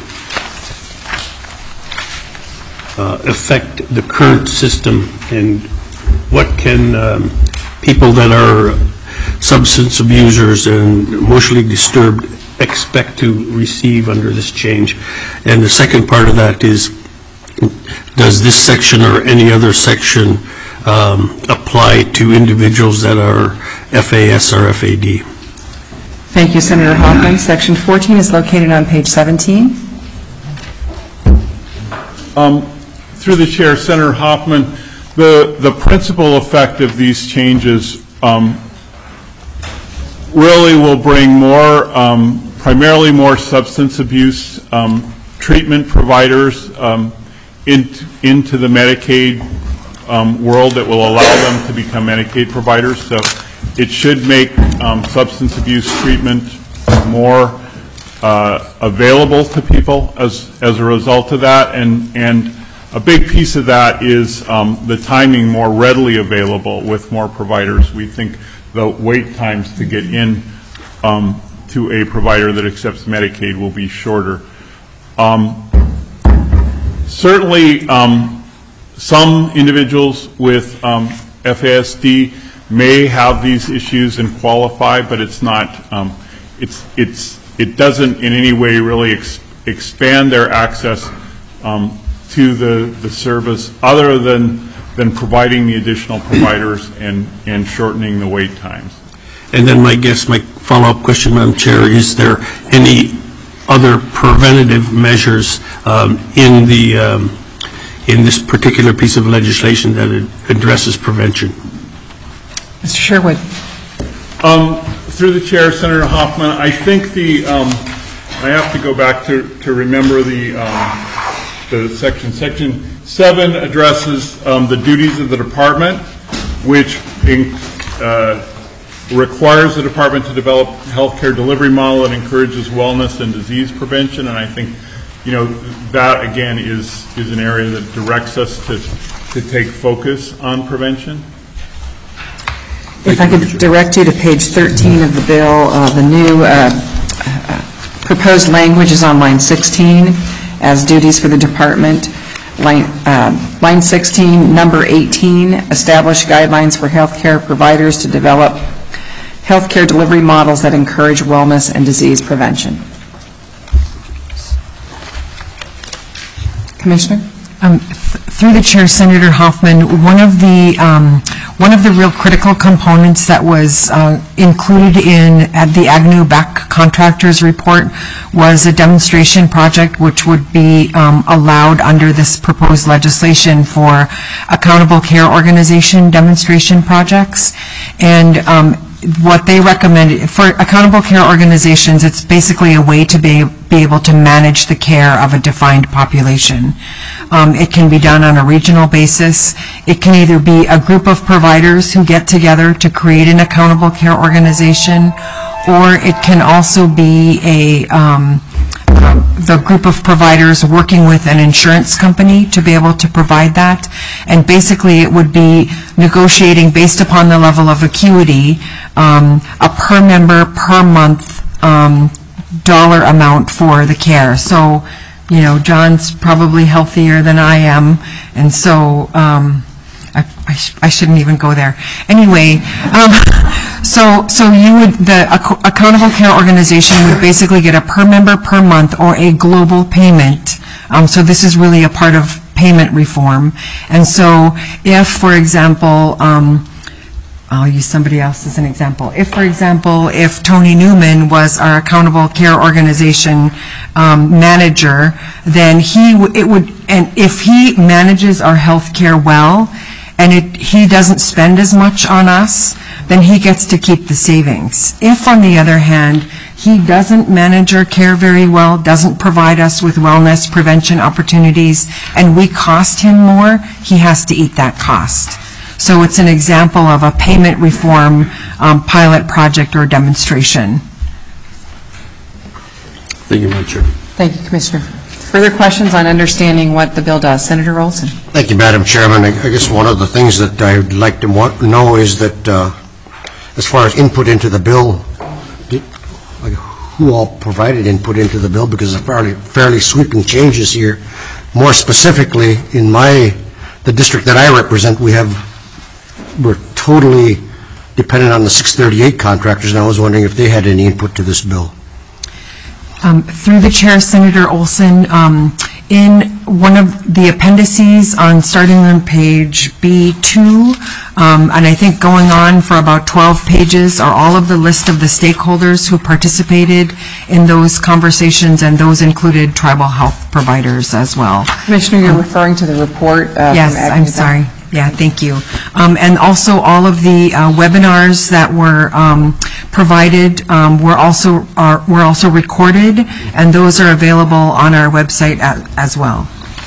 uh, affect the current system, and what can um, people that are substance abusers and emotionally disturbed expect to receive under this change? And the second part of that is, does this section or any other section um, apply to individuals that are F A S or F A D? Thank you, Senator Hoffman. Section fourteen is located on page seventeen. Um, through the chair, Senator Hoffman, the, the principal effect of these changes um, really will bring more, um, primarily more substance abuse um, treatment providers um, in, into the Medicaid um, world that will allow them to become Medicaid providers. So it should make um, substance abuse treatment more uh, available to people as, as a result of that. And, and a big piece of that is um, the timing more readily available with more providers. We think the wait times to get in um, to a provider that accepts Medicaid will be shorter. Um, certainly, um, some individuals with um, F A S D may have these issues and qualify, but it's not. Um, it's it's it doesn't in any way really ex expand their access um, to the the service, other than than providing the additional providers and and shortening the wait times. And then my guess, my follow-up question, Madam Chair, is there any other preventative measures um, in the um, in this particular piece of legislation that addresses prevention? Mister Sherwood. Um, through the chair, Senator Hoffman, I think the um, I have to go back to to remember the um, the section. Section seven addresses um, the duties of the department, which in, uh, requires the department to develop a healthcare delivery model that encourages wellness and disease prevention. And I think, you know, that again is is an area that directs us to to take focus on prevention. If I could direct you to page thirteen of the bill, uh, the new uh, uh, proposed language is on line sixteen as duties for the department. Line, uh, line sixteen, number eighteen, establish guidelines for healthcare providers to develop healthcare delivery models that encourage wellness and disease prevention. Commissioner? Um, th through the chair, Senator Hoffman, one of the um, one of the real critical components that was uh, included in at the Agnew Beck contractors report was a demonstration project which would be um, allowed under this proposed legislation for accountable care organization demonstration projects. And um, what they recommend for accountable care organizations, it's basically a way to be, be able to manage the care of a defined population. Um, it can be done on a regional basis. It can either be a group of providers who get together to create an accountable care organization, or it can also be a um, the group of providers working with an insurance company to be able to provide that. And basically it would be negotiating based upon the level of acuity, um, a per member per month um, dollar amount for the care. So you know, John's probably healthier than I am, and so um, I, I, sh- I shouldn't even go there. Anyway, um, so so you would, the ac- accountable care organization would basically get a per member per month or a global payment. Um, so this is really a part of payment reform. And so if, for example, um, I'll use somebody else as an example. If, for example, if Tony Newman was our accountable care organization um, manager, then he w- it would, and if he manages our health care well, and it, he doesn't spend as much on us, then he gets to keep the savings. If, on the other hand, he doesn't manage our care very well, doesn't provide us with wellness prevention opportunities, and we cost him more, he has to eat that cost. So it's an example of a payment reform um, pilot project or demonstration. Thank you, Madam Chair. Thank you, Commissioner. Further questions on understanding what the bill does? Senator Olson. Thank you, Madam Chairman. I I guess one of the things that I'd like to want, know is that uh, as far as input into the bill, did, like, who all provided input into the bill, because it's fairly, fairly sweeping changes here. More specifically, in my, the district that I represent, we have, we're totally dependent on the six thirty-eight contractors, and I was wondering if they had any input to this bill. Um, through the chair, Senator Olson, um, in one of the appendices on starting on page B two, um, and I think going on for about twelve pages, are all of the list of the stakeholders who participated in those conversations, and those included tribal health providers as well. Commissioner, you're referring to the report uh, Yes, from I'm Agnes- sorry. Yeah, thank you. Um, and also all of the uh, webinars that were um, provided um, were also are, were also recorded, and those are available on our website a- as well.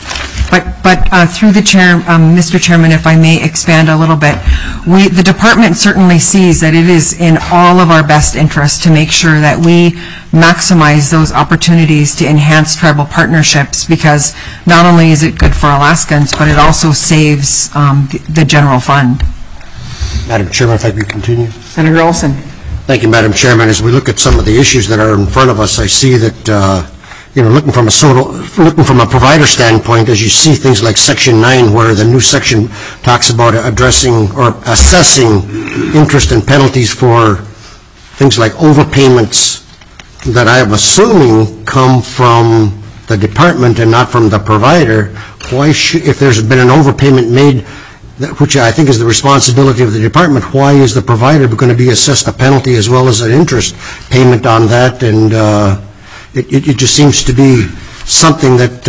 But but uh, through the chair, um, Mister Chairman, if I may expand a little bit, we the department certainly sees that it is in all of our best interest to make sure that we maximize those opportunities to enhance tribal partnerships, because not only is it good for Alaskans, but it also saves um, the, the general fund. Madam Chairman, if I could continue. Senator Olson. Thank you, Madam Chairman. As we look at some of the issues that are in front of us, I see that, uh, you know, looking from a sort of, looking from a provider standpoint, as you see things like Section nine, where the new section talks about addressing or assessing interest and penalties for things like overpayments that I am assuming come from the department and not from the provider. Why should, if there's been an overpayment made, that- which I think is the responsibility of the department, why is the provider going to be assessed a penalty as well as an interest payment on that? And uh, it, it it just seems to be something that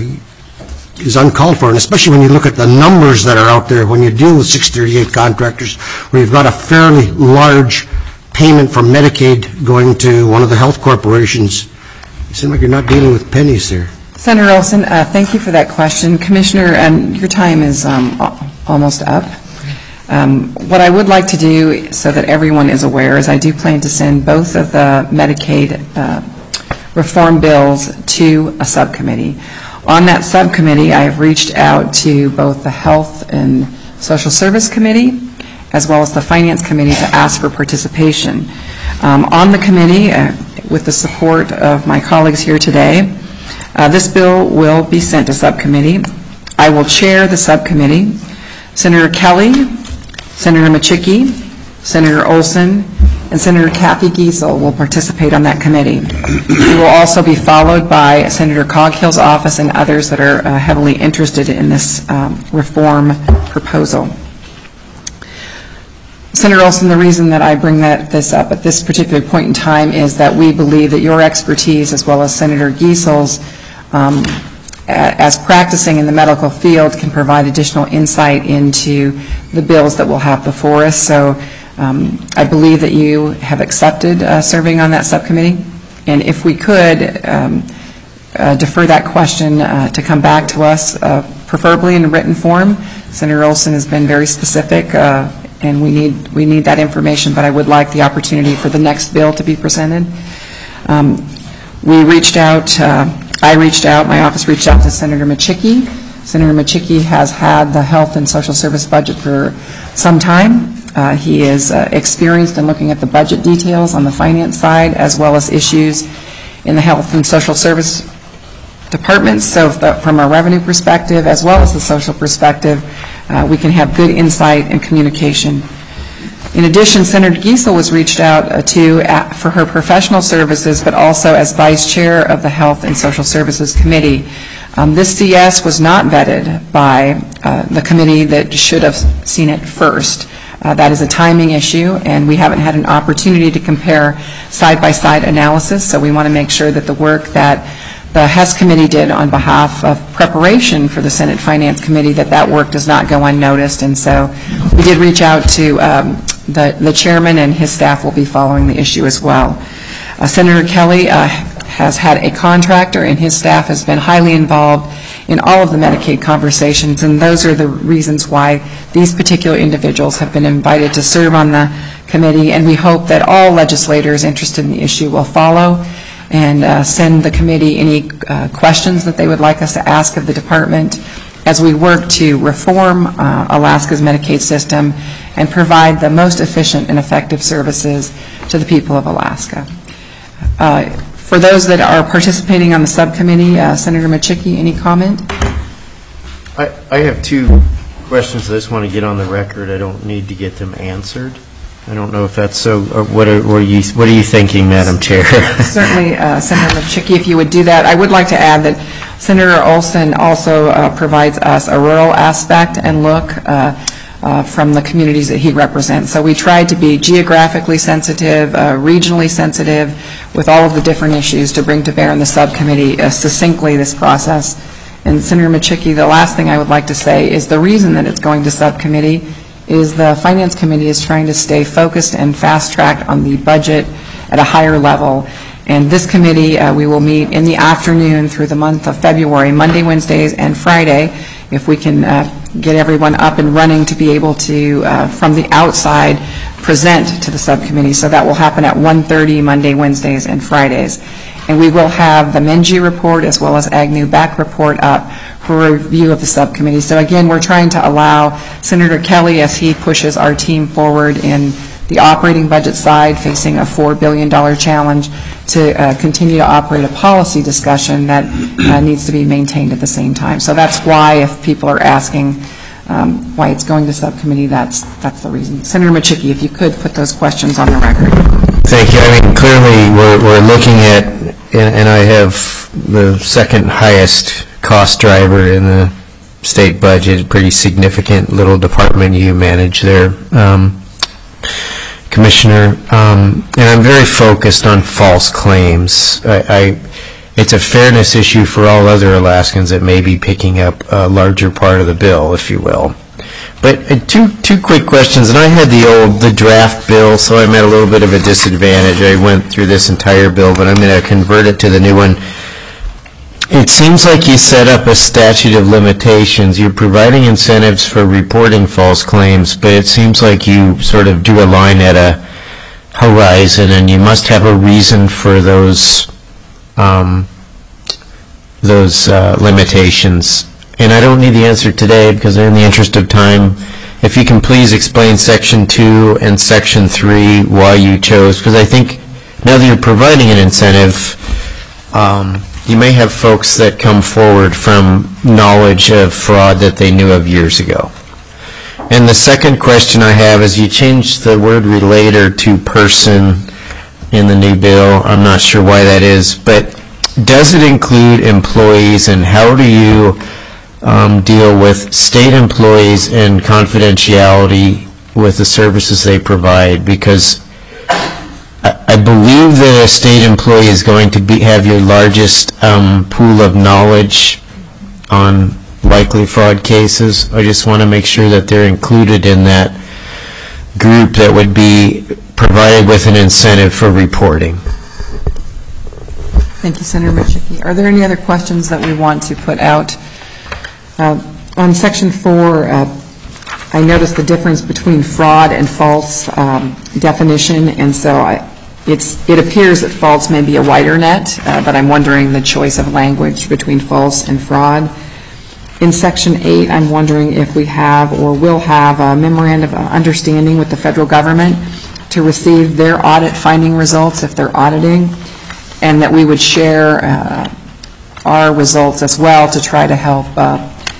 uh, is uncalled for, and especially when you look at the numbers that are out there, when you deal with six thirty-eight contractors, where you've got a fairly large payment from Medicaid going to one of the health corporations. You seem like you're not dealing with pennies here. Senator Olson, uh, thank you for that question. Commissioner, um, your time is um, a- almost up. Um, what I would like to do, so that everyone is aware, is I do plan to send both of the Medicaid uh, reform bills to a subcommittee. On that subcommittee, I have reached out to both the Health and Social Service Committee as well as the Finance Committee to ask for participation. Um, on the committee, uh, with the support of my colleagues here today, uh, this bill will be sent to subcommittee. I will chair the subcommittee. Senator Kelly, Senator Machicki, Senator Olson, and Senator Kathy Giesel will participate on that committee. We will also be followed by Senator Coghill's office and others that are uh, heavily interested in this um, reform proposal. Senator Olson, the reason that I bring that this up at this particular point in time is that we believe that your expertise, as well as Senator Giesel's, um, as practicing in the medical field, can provide additional insight into the bills that we'll have before us. So um, I believe that you have accepted uh, serving on that subcommittee. And if we could um, uh, defer that question uh, to come back to us, uh, preferably in written form. Senator Olson has been very specific, uh, and we need we need that information, but I would like the opportunity for the next bill to be presented. Um, we reached out, uh, I reached out, my office reached out to Senator Machicki. Senator Machicki has had the Health and Social Service budget for some time. Uh, he is uh, experienced in looking at the budget details on the finance side, as well as issues in the Health and Social Service departments, so the- from a revenue perspective as well as the social perspective, uh, we can have good insight and communication. In addition, Senator Giesel was reached out uh, to uh, for her professional services, but also as Vice Chair of the Health and Social Services Committee. Um, this C S was not vetted by uh, the committee that should have seen it first. Uh, that is a timing issue, and we haven't had an opportunity to compare side-by-side analysis, so we want to make sure that the work that the H E S Committee did on behalf of preparation for the Senate Finance Committee, that that work does not go unnoticed. And so we did reach out to um, the, the chairman, and his staff will be following the issue as well. Uh, Senator Kelly uh, has had a contractor, and his staff has been highly involved in all of the Medicaid conversations, and those are the reasons why these particular individuals have been invited to serve on the committee, and we hope that all legislators interested in the issue will follow and uh, send the committee any uh, questions that they would like us to ask of the department as we work to reform uh, Alaska's Medicaid system and provide the most efficient and effective services to the people of Alaska. Uh, for those that are participating on the subcommittee, uh, Senator Machicki, any comment? I, I have two questions I just want to get on the record. I don't need to get them answered. I don't know if that's so. Or what, are, what, are you, what are you thinking, Madam Chair? Certainly, uh, Senator Machicki, if you would do that. I would like to add that Senator Olson also uh, provides us a rural aspect and look uh, uh, from the communities that he represents. So we tried to be geographically sensitive, uh, regionally sensitive, with all of the different issues to bring to bear in the subcommittee uh, succinctly this process. And Senator Machicki, the last thing I would like to say is the reason that it's going to subcommittee is the Finance Committee is trying to stay focused and fast-tracked on the budget at a higher level. And this committee, uh, we will meet in the afternoon through the month of February, Monday, Wednesdays, and Friday, if we can uh, get everyone up and running to be able to, uh, from the outside, present to the subcommittee. So that will happen at one thirty Monday, Wednesdays, and Fridays. And we will have the Mengy report as well as Agnew-Back report up for a review of the subcommittee. So again, we're trying to allow Senator Kelly, as he pushes our team forward in the operating budget side, facing a four billion dollars challenge, to uh, continue to operate a policy discussion that uh, needs to be maintained at the same time. So that's why, if people are asking um, why it's going to subcommittee, that's that's the reason. Senator Machicki, if you could put those questions on the record. Thank you. I mean, clearly we're, we're looking at, and, and I have the second highest cost driver in the state budget, pretty significant little department you manage there, um, Commissioner, um, and I'm very focused on false claims. I, I, it's a fairness issue for all other Alaskans that may be picking up a larger part of the bill, if you will. But uh, two two quick questions, and I had the old, the draft bill, so I'm at a little bit of a disadvantage. I went through this entire bill, but I'm going to convert it to the new one. It seems like you set up a statute of limitations. You're providing incentives for reporting false claims, but it seems like you sort of drew a line at a horizon, and you must have a reason for those um, those uh, limitations. And I don't need the answer today because in the interest of time, if you can please explain Section two and Section three, why you chose, because I think now that you're providing an incentive, um, you may have folks that come forward from knowledge of fraud that they knew of years ago. And the second question I have is you changed the word relator to person in the new bill. I'm not sure why that is, but does it include employees, and how do you um, deal with state employees and confidentiality with the services they provide? Because I believe that a state employee is going to be, have your largest um, pool of knowledge on likely fraud cases. I just want to make sure that they're included in that group that would be provided with an incentive for reporting. Thank you, Senator Machicki. Are there any other questions that we want to put out? Uh, on Section four, uh, I noticed the difference between fraud and false um, definition, and so I, it's, it appears that false may be a wider net, uh, but I'm wondering the choice of language between false and fraud. In Section eight, I'm wondering if we have or will have a memorandum of understanding with the federal government to receive their audit finding results if they're auditing, and that we would share uh, our results as well to try to help uh,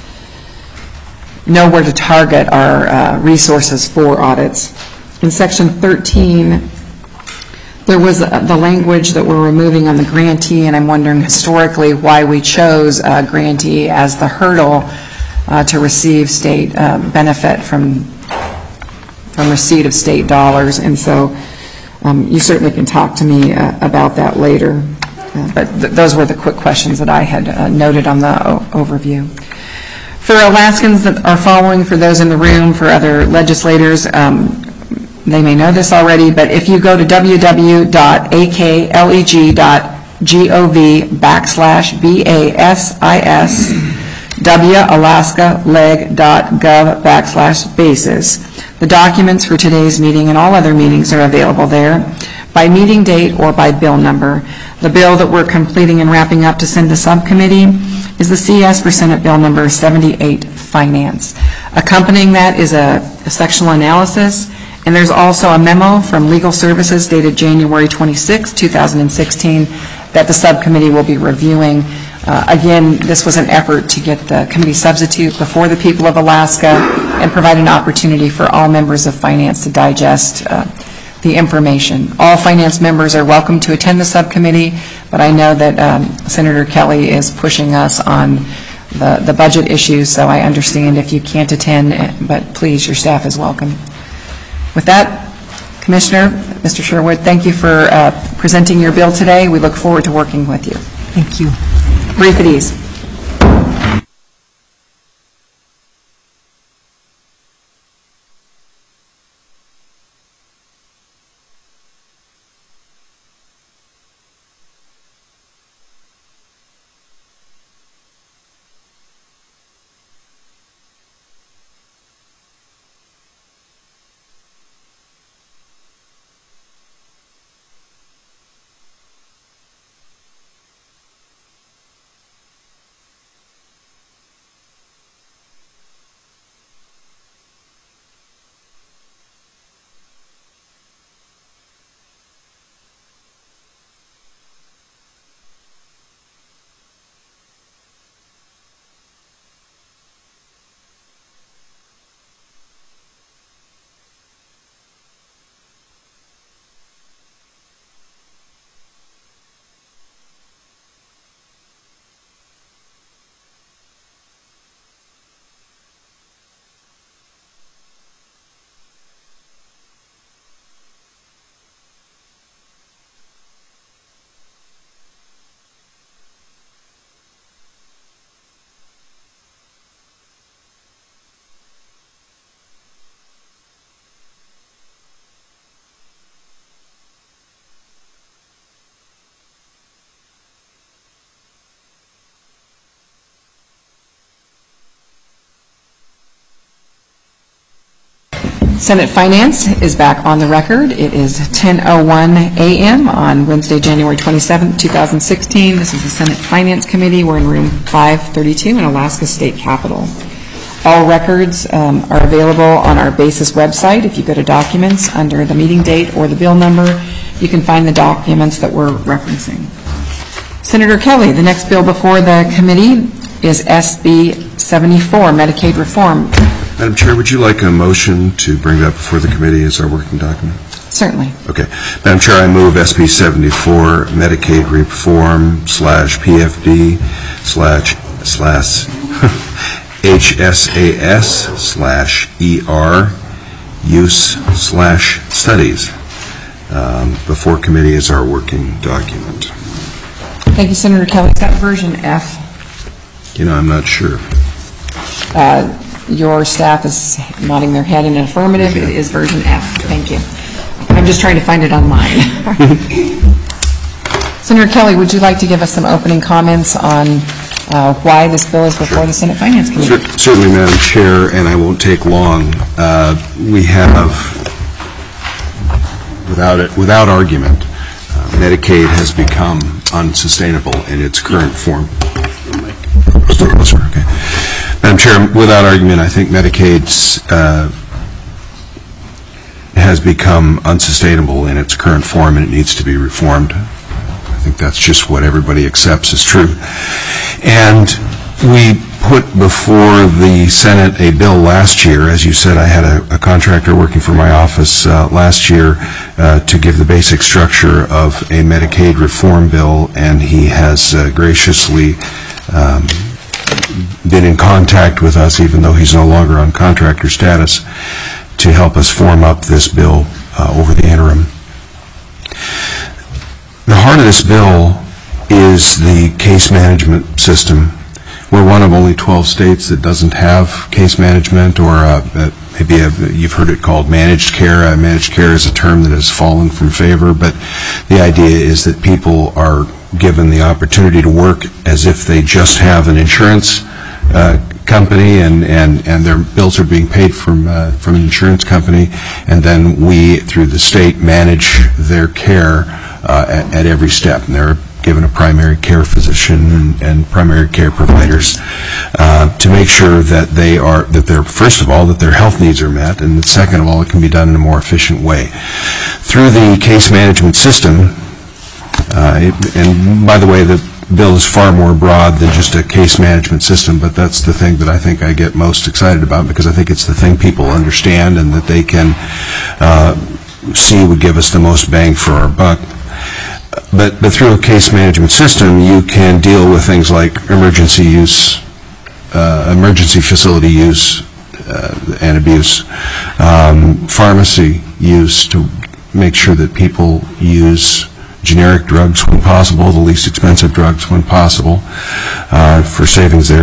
know where to target our uh, resources for audits. In Section thirteen, there was uh, the language that we're removing on the grantee, and I'm wondering historically why we chose uh, grantee as the hurdle uh, to receive state uh, benefit from from receipt of state dollars. And so um, you certainly can talk to me uh, about that later. Uh, but th those were the quick questions that I had uh, noted on the o overview. For Alaskans that are following, for those in the room, for other legislators, um, they may know this already, but if you go to w w w dot a k leg dot gov backslash B A S I S W Alaska leg dot gov backslash basis, the documents for today's meeting and all other meetings are available there by meeting date or by bill number. The bill that we're completing and wrapping up to send to subcommittee is the C S for Senate Bill number seventy-eight, Finance. Accompanying that is a, a sectional analysis, and there's also a memo from Legal Services dated January twenty-sixth, two thousand sixteen, that the subcommittee will be reviewing. Uh, again, this was an effort to get the committee substitute before the people of Alaska and provide an opportunity for all members of Finance to digest uh, the information. All Finance members are welcome to attend the subcommittee, but I know that um, Senator Kelly is pushing us on the, the budget issues, so I understand if you can't attend, but please, your staff is welcome. With that, Commissioner, Mister Sherwood, thank you for uh, presenting your bill today. We look forward to working with you. Thank you. Brief at ease. Senate Finance is back on the record. It is ten oh one a m on Wednesday, January twenty-seventh, two thousand sixteen. This is the Senate Finance Committee. We're in room five thirty-two in Alaska State Capitol. All records um, are available on our BASIS website. If you go to Documents under the meeting date or the bill number, you can find the documents that we're referencing. Senator Kelly, the next bill before the committee is S B seventy-four, Medicaid Reform. Madam Chair, would you like a motion to bring that before the committee as our working document? Certainly. Okay. Madam Chair, I move S B seventy-four, Medicaid Reform slash P F D slash slash H S A S slash E R use slash studies um, before committee as our working document. Thank you, Senator Kelly. Is that version F? You know, I'm not sure. Uh, your staff is nodding their head in an affirmative. It is version F. Thank you. I'm just trying to find it on mine. Senator Kelly, would you like to give us some opening comments on uh, why this bill is before the Senate Finance Committee? Certainly, Madam Chair, and I won't take long. Uh, we have, without it, without argument, uh, Medicaid has become unsustainable in its current form. Still closer, okay. Madam Chair, without argument, I think Medicaid's uh, has become unsustainable in its current form, and it needs to be reformed. I think that's just what everybody accepts as true. And we put before the Senate a bill last year. As you said, I had a, a contractor working for my office uh, last year uh, to give the basic structure of a Medicaid reform bill, and he has uh, graciously um, been in contact with us, even though he's no longer on contractor status, to help us form up this bill uh, over the interim. The heart of this bill is the case management system. We're one of only twelve states that doesn't have case management, or uh, uh, maybe a, you've heard it called managed care. Uh, managed care is a term that has fallen from favor, but the idea is that people are given the opportunity to work as if they just have an insurance uh, company, and, and, and their bills are being paid from, uh, from an insurance company, and then we, through the state, manage their care uh, at, at every step. And they're given a primary care physician and, and primary care providers uh, to make sure that they are, that they're, first of all, that their health needs are met, and second of all, it can be done in a more efficient way. Through the case management system, uh, it, and by the way, the bill is far more broad than just a case management system, but that's the thing that I think I get most excited about, because I think it's the thing people understand and that they can uh, see would give us the most bang for our buck. But, but through a case management system, you can deal with things like emergency use, uh, emergency facility use uh, and abuse, um, pharmacy use to make sure that people use generic drugs when possible, the least expensive drugs when possible, uh, for savings there,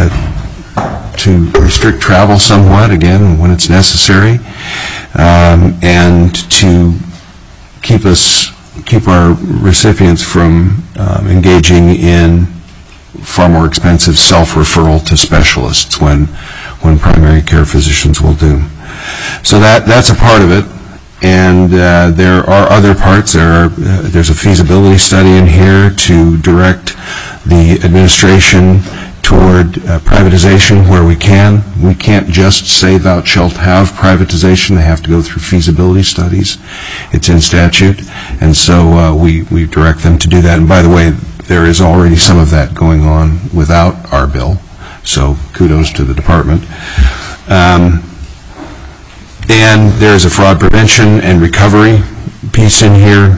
uh, to restrict travel somewhat, again, when it's necessary, um, and to keep us keep our recipients from um, engaging in far more expensive self-referral to specialists when when primary care physicians will do. So that that's a part of it, and uh, there are other parts. There are uh, there's a feasibility study in here to direct the administration toward uh, privatization where we can. We can't just say thou shalt have privatization. They have to go through feasibility studies. It's in statute, and so uh, we, we direct them to do that. And by the way, there is already some of that going on without our bill, so kudos to the department. Um, and there's a fraud prevention and recovery piece in here,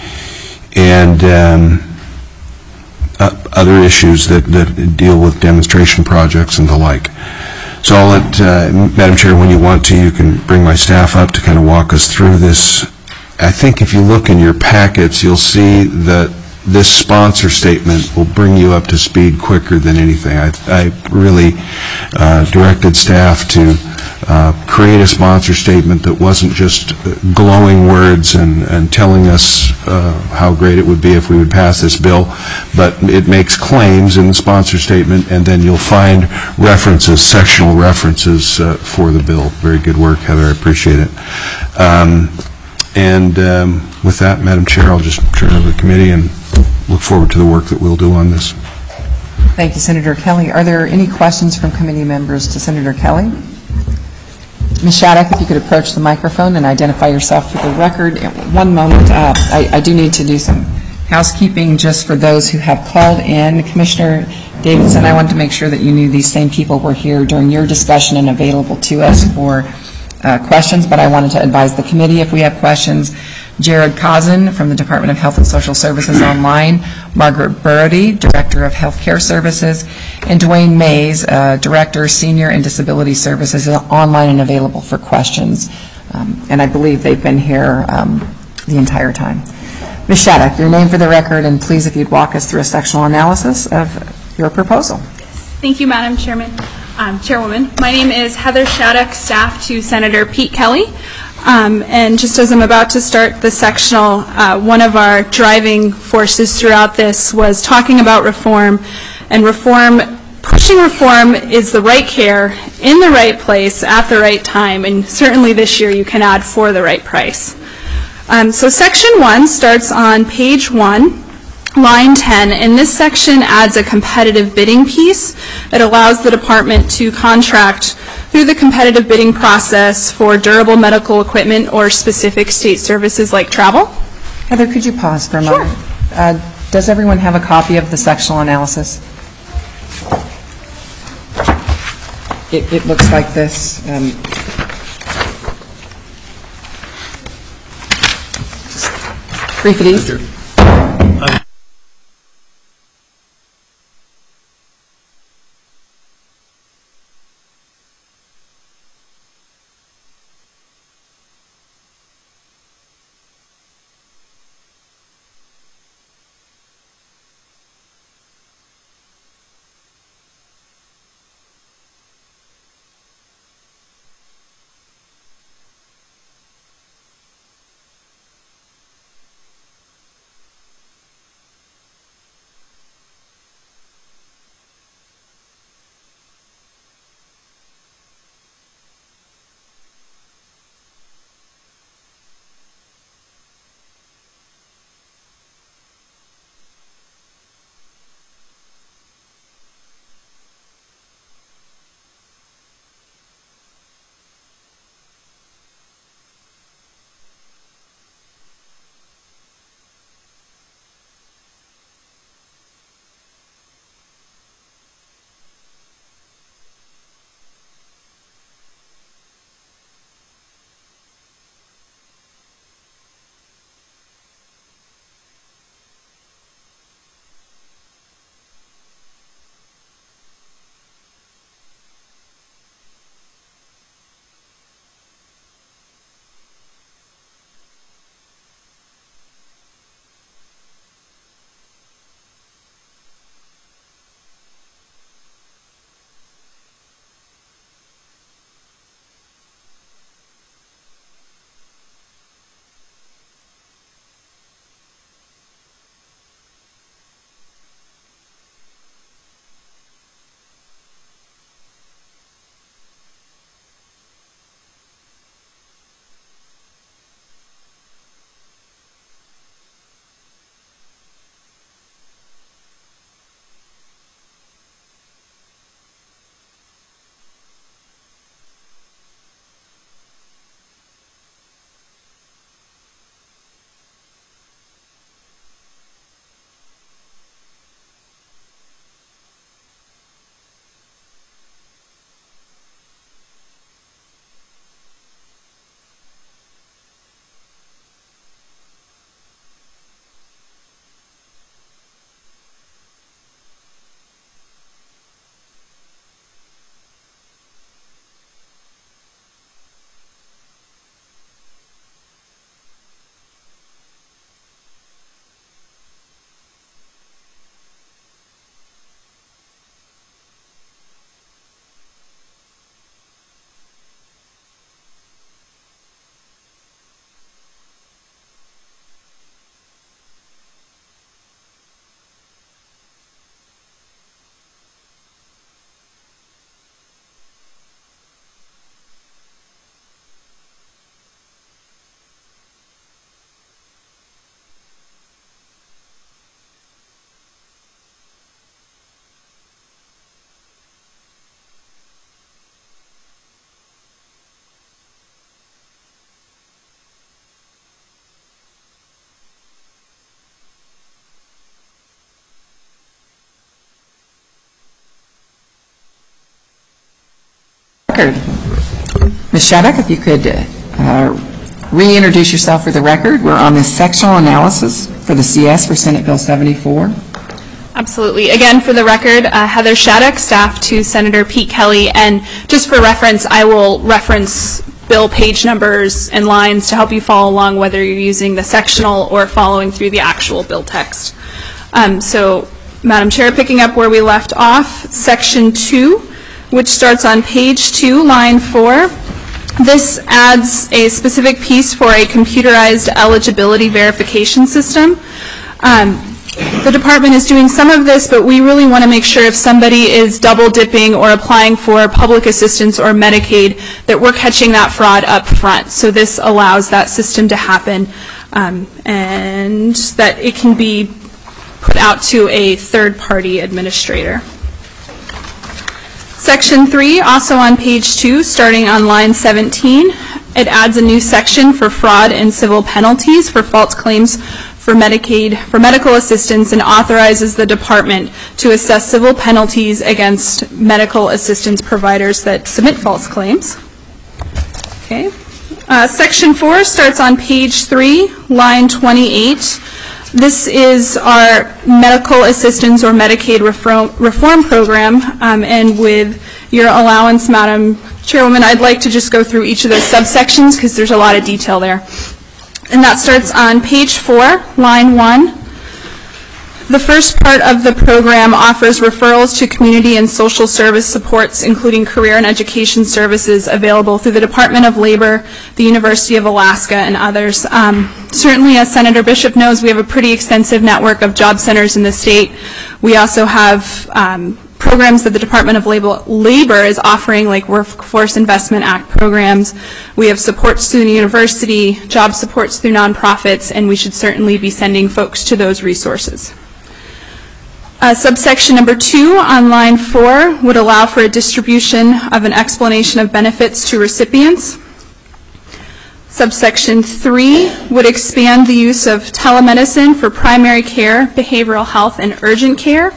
and um, Uh, other issues that, that deal with demonstration projects and the like. So I'll let, uh, Madam Chair, when you want to, you can bring my staff up to kind of walk us through this. I think if you look in your packets, you'll see that this sponsor statement will bring you up to speed quicker than anything. I, I really uh, directed staff to uh, create a sponsor statement that wasn't just glowing words and, and telling us uh, how great it would be if we would pass this bill, but it makes claims in the sponsor statement, and then you'll find references, sectional references uh, for the bill. Very good work, Heather. I appreciate it. Um, and um, with that, Madam Chair, I'll just turn it over to the committee and look forward to the work that we'll do on this. Thank you, Senator Kelly. Are there any questions from committee members to Senator Kelly? Miz Shattuck, if you could approach the microphone and identify yourself for the record. One moment. Uh, I, I do need to do some housekeeping just for those who have called in. Commissioner Davidson, I wanted to make sure that you knew these same people were here during your discussion and available to us for uh, questions, but I wanted to advise the committee if we have questions. Jared Kazan from the Department of Health and Social Services online, Margaret Brody, Director of Healthcare Services, and Dwayne Mays, uh, Director, Senior and Disability Services, is online and available for questions. Um, and I believe they've been here um, the entire time. Miz Shattuck, your name for the record, and please, if you'd walk us through a sectional analysis of your proposal. Thank you, Madam Chairman. Um, Chairwoman, my name is Heather Shattuck, staff to Senator Pete Kelly. Um, and just as I'm about to start the sectional, uh, one of our driving forces throughout this was talking about reform, and reform, pushing reform is the right care in the right place at the right time, and certainly this year you can add for the right price. Um, so section one starts on page one, line ten, and this section adds a competitive bidding piece. It allows the department to contract through the competitive bidding process for durable medical equipment or specific state services like travel. Heather, could you pause for a moment? Sure. Uh, Does everyone have a copy of the sectional analysis? It, it looks like this. Um, brief it easy. Miz Shattuck, if you could uh, reintroduce yourself for the record. We're on this sectional analysis for the C S for Senate Bill seventy-four. Absolutely. Again, for the record, uh, Heather Shattuck, staff to Senator Pete Kelly, and just for reference, I will reference bill page numbers and lines to help you follow along whether you're using the sectional or following through the actual bill text. Um, so, Madam Chair, picking up where we left off, Section two, which starts on page two, line four. This adds a specific piece for a computerized eligibility verification system. Um, the department is doing some of this, but we really want to make sure if somebody is double dipping or applying for public assistance or Medicaid that we're catching that fraud up front. So this allows that system to happen um, and that it can be put out to a third-party administrator. Section three, also on page two, starting on line seventeen, it adds a new section for fraud and civil penalties for false claims for Medicaid, for medical assistance, and authorizes the department to assess civil penalties against medical assistance providers that submit false claims. Okay. Uh, Section four starts on page three, line twenty-eight. This is our medical assistance or Medicaid reform, reform program, um, and with your allowance, Madam Chairwoman, I'd like to just go through each of those subsections because there's a lot of detail there. And that starts on page four, line one. The first part of the program offers referrals to community and social service supports, including career and education services available through the Department of Labor, the University of Alaska, and others. Um, certainly, as Senator Bishop knows, we have a pretty extensive network of job centers in the state. We also have um, programs that the Department of Labor, Labor is offering, like Workforce Investment Act programs. We have supports through the university, job supports through nonprofits, and we should certainly be sending folks to those resources. Uh, subsection number two on line four would allow for a distribution of an explanation of benefits to recipients. Subsection three would expand the use of telemedicine for primary care, behavioral health, and urgent care.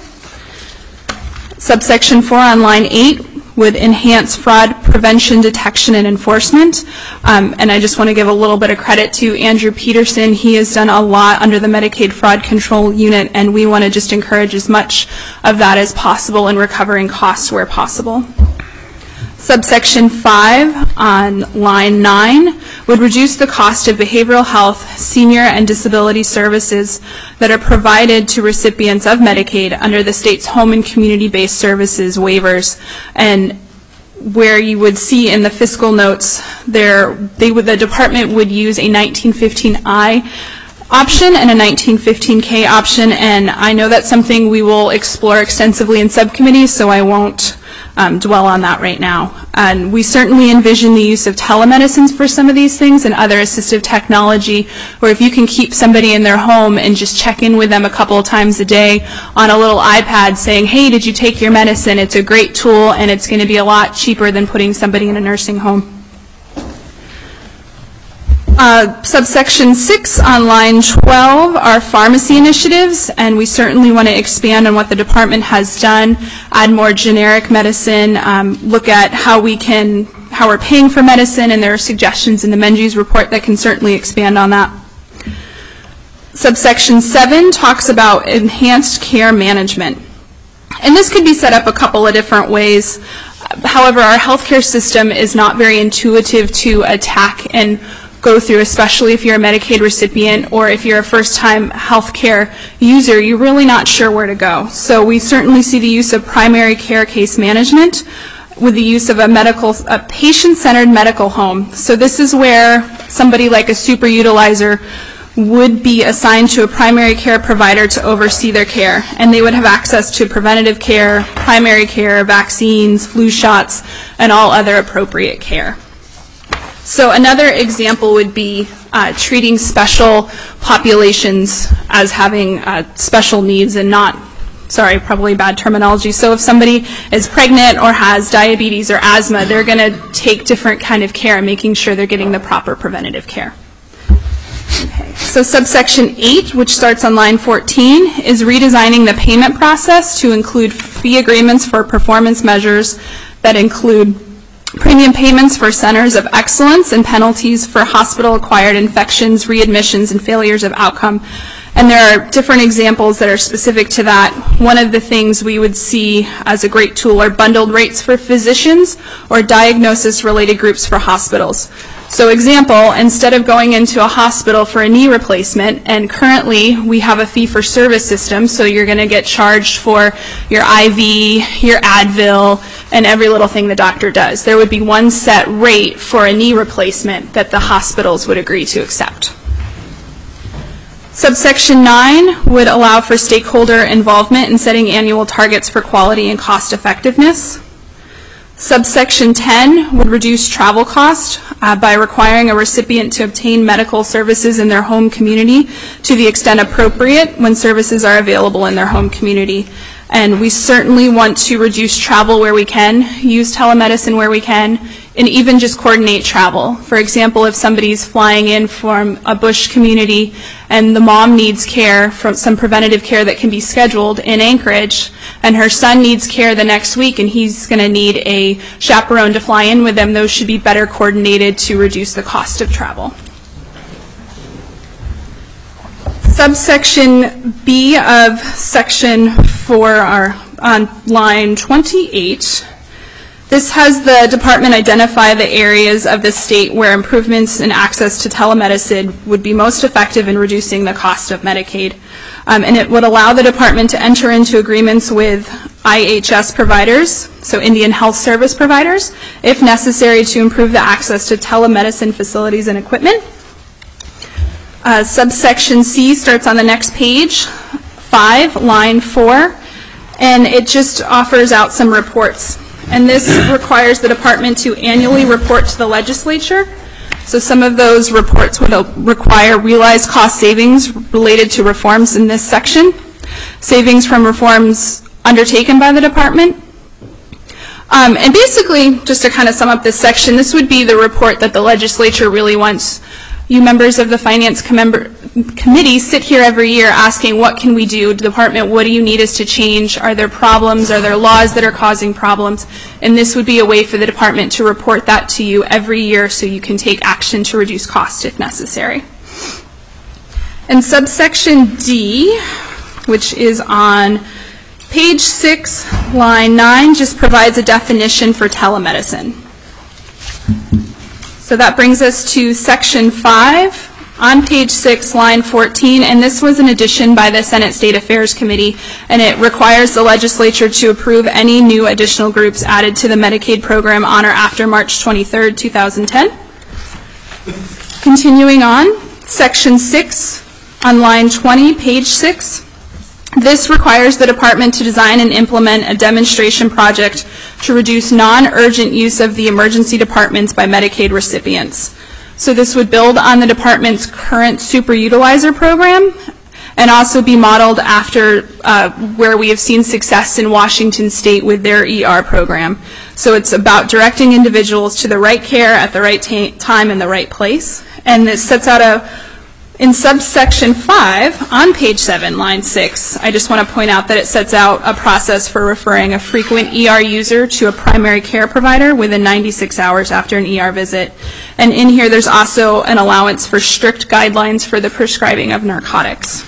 Subsection four on line eight would enhance fraud prevention, detection, and enforcement. Um, and I just want to give a little bit of credit to Andrew Peterson. He has done a lot under the Medicaid Fraud Control Unit, and we want to just encourage as much of that as possible in recovering costs where possible. Subsection five on line nine would reduce the cost of behavioral health, senior, and disability services that are provided to recipients of Medicaid under the state's home and community-based services waivers. And where you would see in the fiscal notes, there, they would, the department would use a nineteen fifteen I option and a nineteen fifteen K option, and I know that's something we will explore extensively in subcommittees, so I won't Um, dwell on that right now. And we certainly envision the use of telemedicines for some of these things and other assistive technology, where if you can keep somebody in their home and just check in with them a couple of times a day on a little iPad saying, hey, did you take your medicine? It's a great tool, and it's going to be a lot cheaper than putting somebody in a nursing home. Uh, subsection six on line twelve are pharmacy initiatives, and we certainly want to expand on what the department has done, add more generic medicine, um, look at how we can, how we're paying for medicine, and there are suggestions in the Menges report that can certainly expand on that. Subsection seven talks about enhanced care management. And this could be set up a couple of different ways. However, our healthcare system is not very intuitive to attack and go through, especially if you're a Medicaid recipient or if you're a first-time healthcare user, you're really not sure where to go. So we certainly see the use of primary care case management with the use of a medical, a patient-centered medical home. So this is where somebody like a super utilizer would be assigned to a primary care provider to oversee their care, and they would have access to preventative care, primary care, vaccines, flu shots, and all other appropriate care. So another example would be uh, treating special populations as having uh, special needs and not, sorry, probably bad terminology. So if somebody is pregnant or has diabetes or asthma, they're going to take different kind of care, making sure they're getting the proper preventative care. Okay. So subsection eight, which starts on line fourteen, is redesigning the payment process to include fee agreements for performance measures that include premium payments for centers of excellence and penalties for hospital-acquired infections, readmissions, and failures of outcome. And there are different examples that are specific to that. One of the things we would see as a great tool are bundled rates for physicians or diagnosis-related groups for hospitals. So example, instead of going into a hospital for a knee replacement, and currently we have a fee-for-service system, so you're going to get charged for your I V, your Advil, and every little thing the doctor does. There would be one set rate for a knee replacement that the hospitals would agree to accept. Subsection nine would allow for stakeholder involvement in setting annual targets for quality and cost effectiveness. Subsection ten would reduce travel cost uh, by requiring a recipient to obtain medical services in their home community to the extent appropriate when services are available in their home community. And we certainly want to reduce travel where we can, use telemedicine where we can, and even just coordinate travel. For example, if somebody's flying in from a bush community and the mom needs care, from some preventative care that can be scheduled in Anchorage, and her son needs care the next week and he's going to need a chaperone to fly in with them, those should be better coordinated to reduce the cost of travel. Subsection B of section four are on line twenty-eight. This has the department identify the areas of the state where improvements in access to telemedicine would be most effective in reducing the cost of Medicaid. Um, and it would allow the department to enter into agreements with I H S providers, so Indian Health Service providers, if necessary to improve the access to telemedicine facilities and equipment. Uh, subsection C starts on the next page, five, line four, and it just offers out some reports. And this requires the department to annually report to the legislature. So some of those reports would require realized cost savings related to reforms in this section, savings from reforms undertaken by the department. Um, and basically, just to kind of sum up this section, this would be the report that the legislature really wants. You members of the Finance Com- Committee sit here every year asking, what can we do? Department, what do you need us to change? Are there problems? Are there laws that are causing problems? And this would be a way for the department to report that to you every year so you can take action to reduce cost if necessary. And subsection D, which is on page six, line nine, just provides a definition for telemedicine. So that brings us to section five on page six, line fourteen, and this was an addition by the Senate State Affairs Committee, and it requires the legislature to approve any new additional groups added to the Medicaid program on or after March twenty-third, two thousand ten. Continuing on, section six on line twenty, page six. This requires the department to design and implement a demonstration project to reduce non-urgent use of the emergency departments by Medicaid recipients. So this would build on the department's current super utilizer program and also be modeled after uh, where we have seen success in Washington State with their E R program. So it's about directing individuals to the right care at the right ta- time in the right place. And this sets out a In subsection five, on page seven, line six, I just want to point out that it sets out a process for referring a frequent E R user to a primary care provider within ninety-six hours after an E R visit. And in here, there's also an allowance for strict guidelines for the prescribing of narcotics.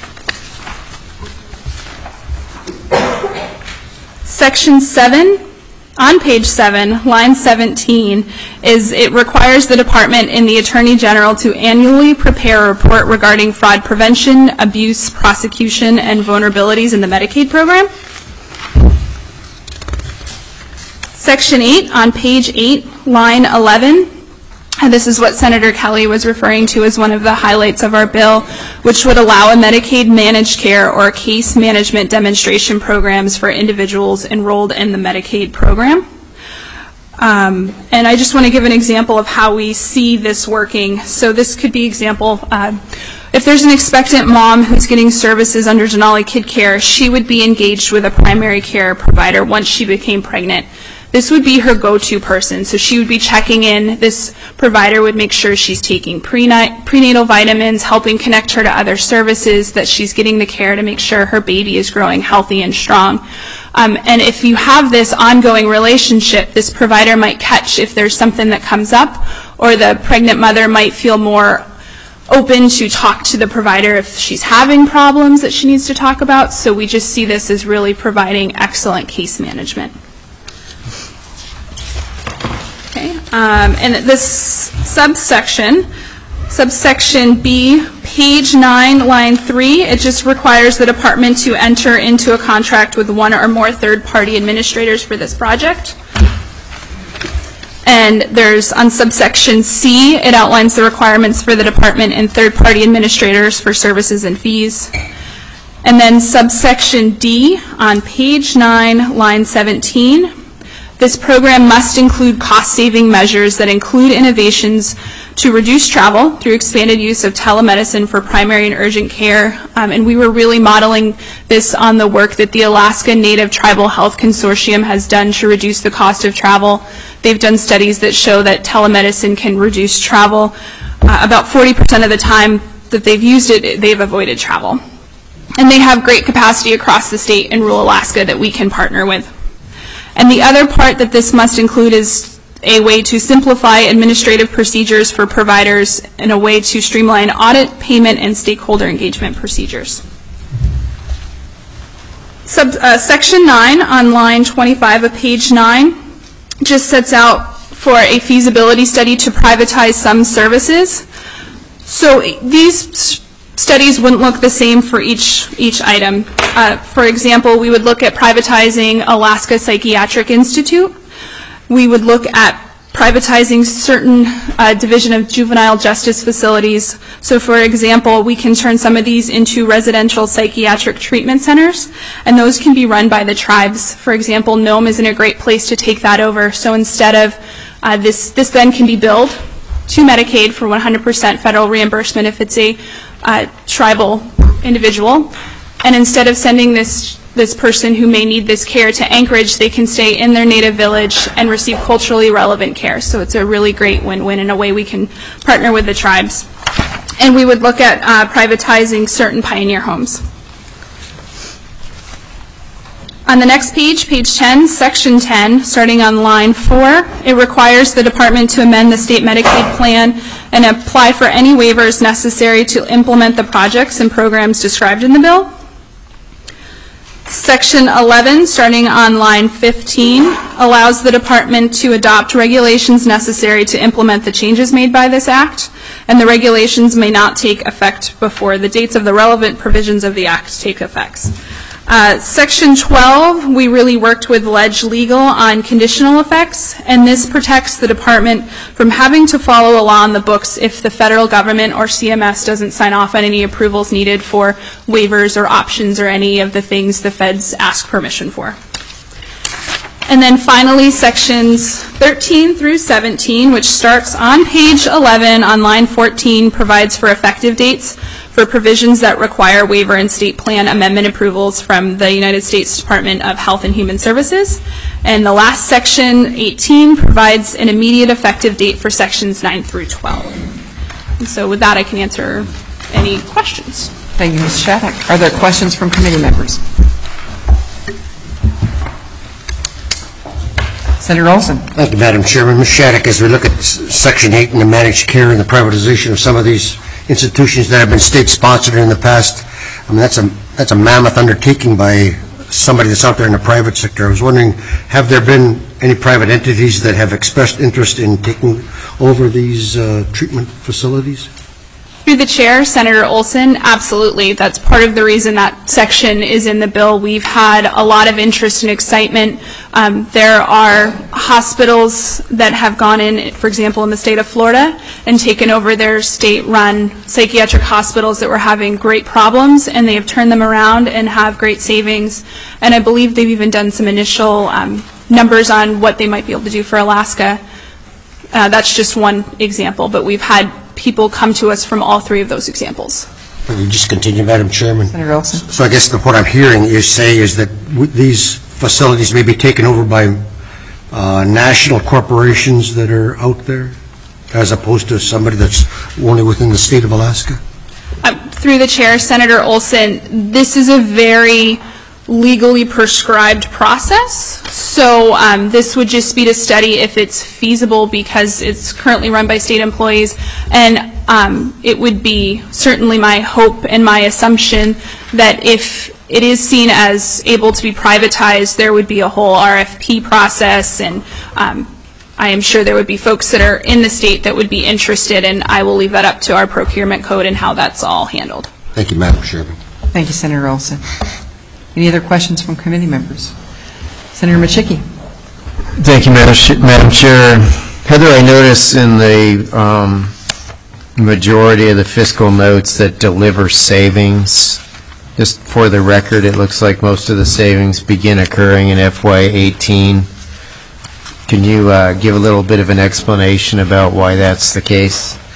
Section seven, on page seven, line seventeen, is it requires the department and the Attorney General to annually prepare a report regarding fraud prevention, abuse, prosecution, and vulnerabilities in the Medicaid program. Section eight, on page eight, line eleven, and this is what Senator Kelly was referring to as one of the highlights of our bill, which would allow a Medicaid managed care or case management demonstration programs for individuals enrolled in the Medicaid program. Um, and I just want to give an example of how we see this working. So this could be example, uh, if there's an expectant mom who's getting services under Denali Kid Care, she would be engaged with a primary care provider once she became pregnant. This would be her go-to person. So she would be checking in. This provider would make sure she's taking prenat- prenatal vitamins, helping connect her to other services, that she's getting the care to make sure her baby is growing healthy and strong. Um, and if you have this ongoing relationship, this provider might catch if there's something that comes up, or the pregnant mother might feel more open to talk to the provider if she's having problems that she needs to talk about. So we just see this as really providing excellent case management. Okay, um, and this subsection, subsection B, page nine, line three, it just requires the department to enter into a contract with one or more third-party administrators for this project. And there's, on subsection C, it outlines the requirements for the department and third-party administrators for services and fees. And then subsection D, on page nine, line seventeen, this program must include cost-saving measures that include innovations to reduce travel through expanded use of telemedicine for primary and urgent care. Um, and we were really modeling this on the work that the Alaska Native Tribal Health Consortium has done to reduce the cost of travel. They've done studies that show that telemedicine can reduce travel. Uh, about forty percent of the time that they've used it, they've avoided travel. And they have great capacity across the state in rural Alaska that we can partner with. And the other part that this must include is a way to simplify administrative procedures for providers and a way to streamline audit, payment, and stakeholder engagement procedures. Sub, uh, section nine on line twenty-five of page nine just sets out for a feasibility study to privatize some services. So these studies wouldn't look the same for each, each item. Uh, for example, we would look at privatizing Alaska Psychiatric Institute. We would look at privatizing certain uh, Division of Juvenile Justice facilities. So for example, we can turn some of these into residential psychiatric treatment centers, and those can be run by the tribes. For example, Nome isn't a great place to take that over. So instead of uh, this, this then can be billed to Medicaid for one hundred percent federal reimbursement if it's a uh, tribal individual. And instead of sending this this person who may need this care to Anchorage, they can stay in their native village and receive culturally relevant care. So it's a really great win-win in a way we can partner with the tribes. And we would look at uh, privatizing certain pioneer homes. On the next page, page ten, section ten, starting on line four, it requires the department to amend the state Medicaid plan and apply for any waivers necessary to implement the projects and programs described in the bill. Section eleven, starting on line fifteen, allows the department to adopt regulations necessary to implement the changes made by this act, and the regulations may not take effect before the dates of the relevant provisions of the act take effect. Uh, section twelve, we really worked with Ledge Legal on conditional effects, and this protects the department from having to follow a law on the books if the federal government or C M S doesn't sign off on any approvals needed for waivers or options or any of the things the feds ask permission for. And then finally, sections thirteen through seventeen, which starts on page eleven on line fourteen, provides for effective dates for provisions that require waiver and state plan amendment approvals from the United States Department of Health and Human Services. And the last section, eighteen, provides an immediate effective date for sections nine through twelve. And so with that, I can answer any questions. Thank you, Miz Shattuck. Are there questions from committee members? Senator Olson. Thank you, Madam Chairman. Miz Shattuck, as we look at Section eight and the managed care and the privatization of some of these institutions that have been state-sponsored in the past, I mean, that's a, that's a mammoth undertaking by somebody that's out there in the private sector. I was wondering, have there been any private entities that have expressed interest in taking over these uh, treatment facilities? Through the chair, Senator Olson, absolutely. That's part of the reason that section is in the bill. We've had a lot of interest and excitement. Um, there are hospitals that have gone in, for example, in the state of Florida, and taken over their state-run psychiatric hospitals that were having great problems, and they have turned them around and have great savings. And I believe they've even done some initial um, numbers on what they might be able to do for Alaska. Uh, that's just one example, but we've had people come to us from all three of those examples. Will you just continue, Madam Chairman? Senator Olson. So I guess the, what I'm hearing you say is that w these facilities may be taken over by uh, national corporations that are out there, as opposed to somebody that's only within the state of Alaska? Um, through the chair, Senator Olson, this is a very legally prescribed process. So um, this would just be to study if it's feasible because it's currently run by state employees. And um, it would be certainly my hope and my assumption that if it is seen as able to be privatized, there would be a whole R F P process. And um, I am sure there would be folks that are in the state that would be interested. And I will leave that up to our procurement code and how that's all handled. Thank you, Madam Chairman. Thank you, Senator Olson. Any other questions from committee members? Senator Machicki. Thank you, Madam Chair. Heather, I notice in the um, majority of the fiscal notes that deliver savings. Just for the record, it looks like most of the savings begin occurring in F Y eighteen. Can you uh, give a little bit of an explanation about why that's the case?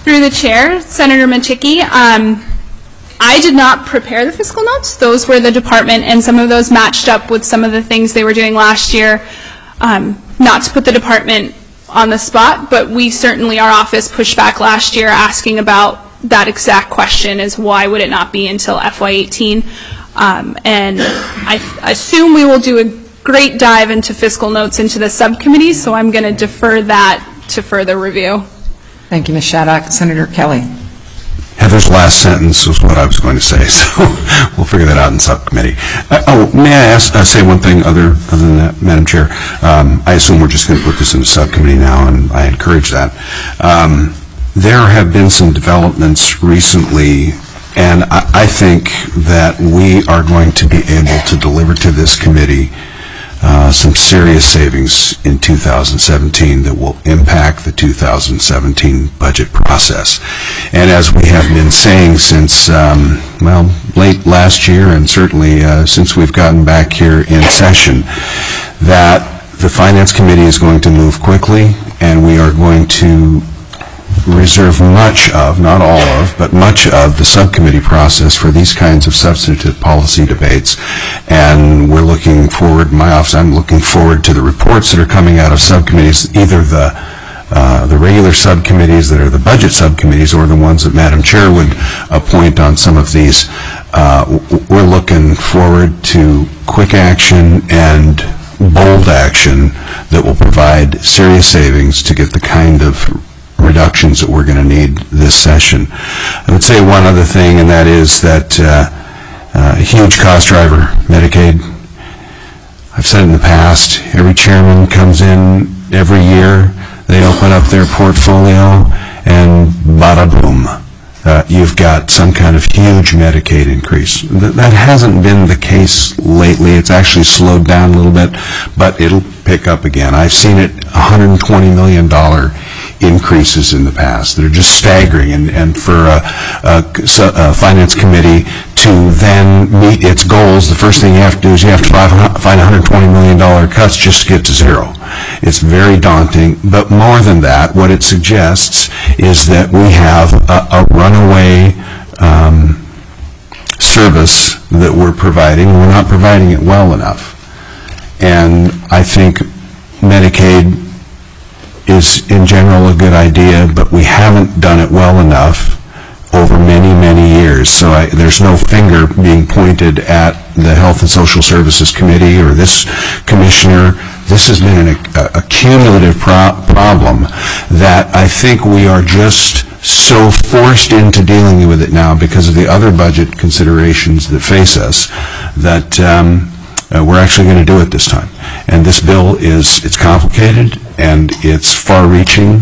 Through the chair, Senator Machicki, um, I did not prepare the fiscal notes. Those were the department, and some of those matched up with some of the things they were doing last year. Um, not to put the department on the spot, but we certainly, our office pushed back last year asking about that exact question, is why would it not be until F Y eighteen? Um, and I assume we will do a great dive into fiscal notes into the subcommittee, so I'm going to defer that to further review. Thank you, Miz Shattuck. Senator Kelly. Heather's last sentence was what I was going to say, so we'll figure that out in subcommittee. Uh, oh, may I ask, uh, say one thing other, other than that, Madam Chair? Um, I assume we're just going to put this into subcommittee now, and I encourage that. Um, there have been some developments recently, and I, I think that we are going to be able to deliver to this committee Uh, some serious savings in two thousand seventeen that will impact the two thousand seventeen budget process. And as we have been saying since, um, well, late last year, and certainly uh, since we've gotten back here in session, that the Finance Committee is going to move quickly, and we are going to reserve much of, not all of, but much of the subcommittee process for these kinds of substantive policy debates. And we're looking forward, my office, I'm looking forward to the reports that are coming out of subcommittees, either the uh, the regular subcommittees that are the budget subcommittees or the ones that Madam Chair would appoint on some of these. Uh, we're looking forward to quick action and bold action that will provide serious savings to get the kind of reductions that we're going to need this session. I would say one other thing, and that is that uh, uh, huge cost driver, Medicaid. I've said in the past, every chairman comes in every year, they open up their portfolio, and bada boom, uh, you've got some kind of huge Medicaid increase. Th that hasn't been the case lately. It's actually slowed down a little bit, but it'll pick up again. I've seen it one hundred twenty million dollars increases in the past that are just staggering, and, and for a, a, a finance committee to then meet its goals, the first thing you have to do is you have to find one hundred twenty million dollars cuts just to get to zero. It's very daunting, but more than that, what it suggests is that we have a, a runaway um, service that we're providing, and we're not providing it well enough. And I think Medicaid is in general a good idea, but we haven't done it well enough over many, many years. So I, there's no finger being pointed at the Health and Social Services Committee or this commissioner. This has been an, a, a cumulative pro problem that I think we are just so forced into dealing with it now because of the other budget considerations that face us that um, uh, we're actually going to do it this time. And this bill is, it's complicated and it's far-reaching,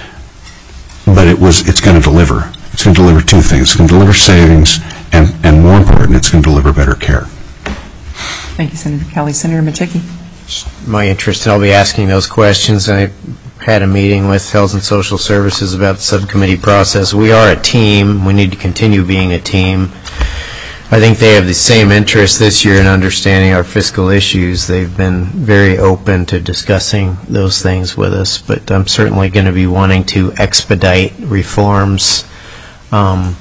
but it was, it's going to deliver. It's going to deliver two things. It's going to deliver savings, and, and more important, it's going to deliver better care. Thank you, Senator Kelly. Senator Machicki. My interest, and I'll be asking those questions. I had a meeting with Health and Social Services about the subcommittee process. We are a team. We need to continue being a team. I think they have the same interest this year in understanding our fiscal issues. They've been very open to discussing those things with us, but I'm certainly going to be wanting to expedite reforms. Um,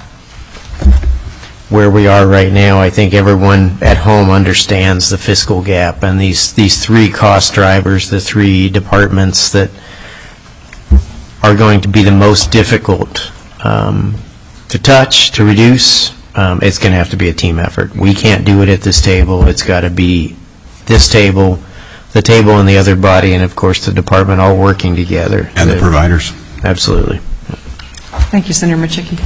where we are right now, I think everyone at home understands the fiscal gap, and these, these three cost drivers, the three departments that are going to be the most difficult um, to touch, to reduce. Um, it's going to have to be a team effort. We can't do it at this table. It's got to be this table, the table and the other body, and of course the department all working together. And the providers. Absolutely. Thank you, Senator Machicki.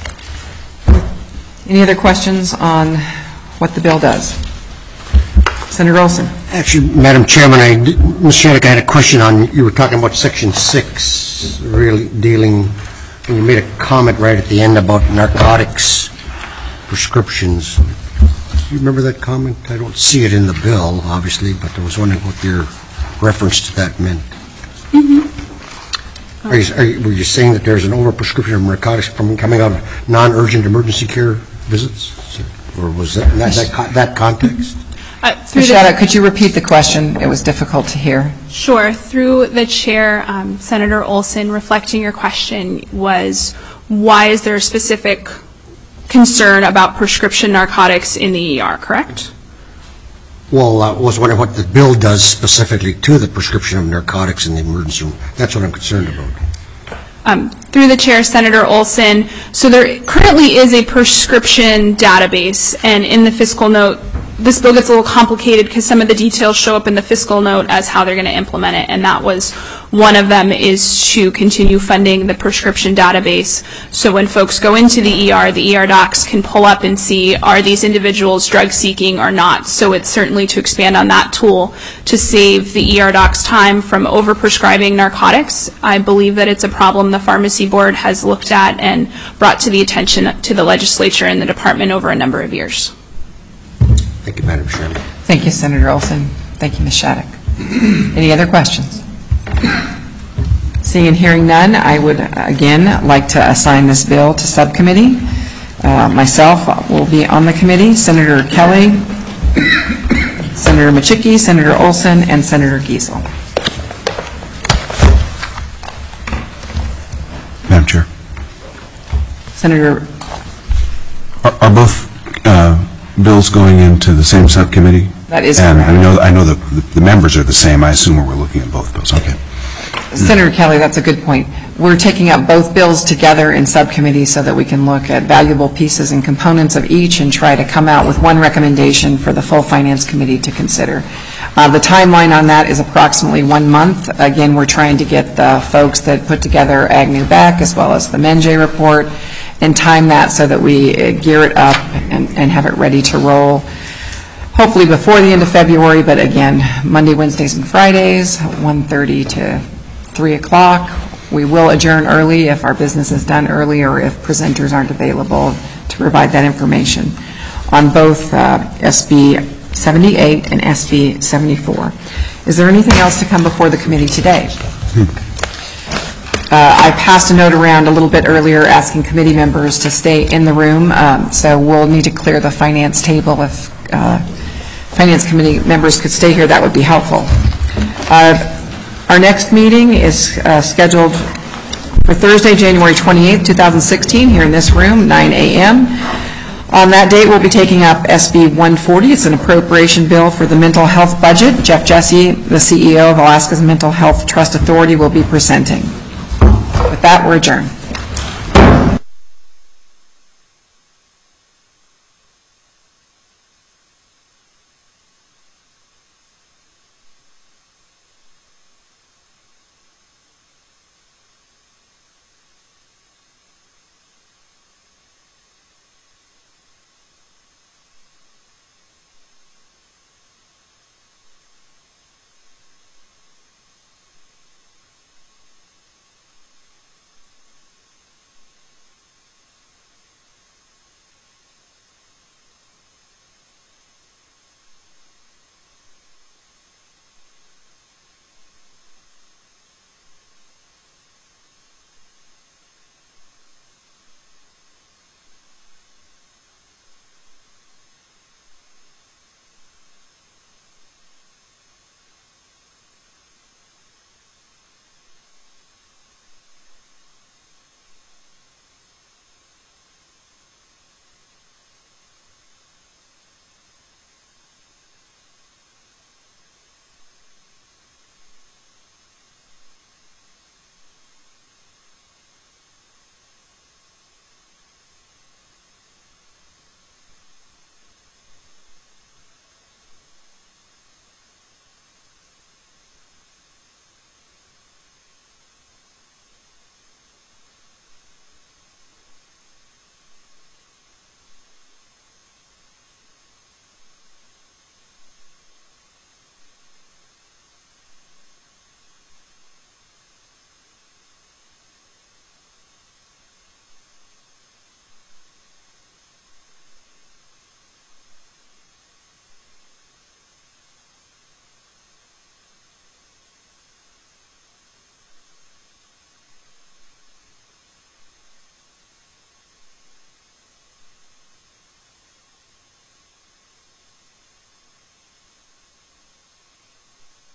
Any other questions on what the bill does? Senator Olson. Actually, Madam Chairman, I, Miz Shattuck, I had a question on, you were talking about Section six, really dealing, and you made a comment right at the end about narcotics prescriptions. Do you remember that comment? I don't see it in the bill, obviously, but I was wondering what your reference to that meant. Mm-hmm. Are you, are you, were you saying that there's an overprescription of narcotics from coming out of non-urgent emergency care visits? Or was that in that, that, that context? Uh, Miz Shattuck, could you repeat the question? It was difficult to hear. Sure. Through the chair, um, Senator Olson, reflecting your question was why is there a specific concern about prescription narcotics in the E R, correct? Well, I was wondering what the bill does specifically to the prescription of narcotics in the emergency room. That's what I'm concerned about. Um, through the chair, Senator Olson, so there currently is a prescription database, and in the fiscal note, this bill gets a little complicated because some of the details show up in the fiscal note as how they're going to implement it, and that was one of them is to continue funding the prescription database. So when folks go into the E R, the E R docs can pull up and see, are these individuals drug seeking or not? So it's certainly to expand on that tool to save the E R docs time from overprescribing narcotics. I believe that it's a problem the Pharmacy Board has looked at and brought to the attention to the legislature and the department over a number of years. Thank you, Madam Chairman. Thank you, Senator Olson. Thank you, Miz Shattuck. Any other questions? Seeing and hearing none, I would again like to assign this bill to subcommittee. Uh, myself will be on the committee, Senator Kelly, Senator Machicki, Senator Olson, and Senator Giesel. Madam Chair. Senator, Are are both uh, bills going into the same subcommittee? That is and correct. I know, I know the, the members are the same. I assume we're looking at both bills. Okay. Senator Kelly, that's a good point. We're taking up both bills together in subcommittee so that we can look at valuable pieces and components of each and try to come out with one recommendation for the full Finance Committee to consider. Uh, the timeline on that is approximately one month. Again, we're trying to get the folks that put together Agnew-Beck as well as the Menge report and time that so that we uh, gear it up and, and have it ready to roll. Hopefully before the end of February, but again, Monday, Wednesdays, and Fridays, one thirty to three o'clock. We will adjourn early if our business is done early or if presenters aren't available to provide that information on both uh, S B seventy-eight and S B seventy-four. Is there anything else to come before the committee today? Uh, I passed a note around a little bit earlier asking committee members to stay in the room, um, so we'll need to clear the finance table. If uh, Finance Committee members could stay here, that would be helpful. Uh, Our next meeting is uh, scheduled for Thursday, January twenty-eighth, two thousand sixteen, here in this room, nine a m On that date, we'll be taking up S B one forty. It's an appropriation bill for the mental health budget. Jeff Jesse, the C E O of Alaska's Mental Health Trust Authority, will be presenting. With that, we're adjourned.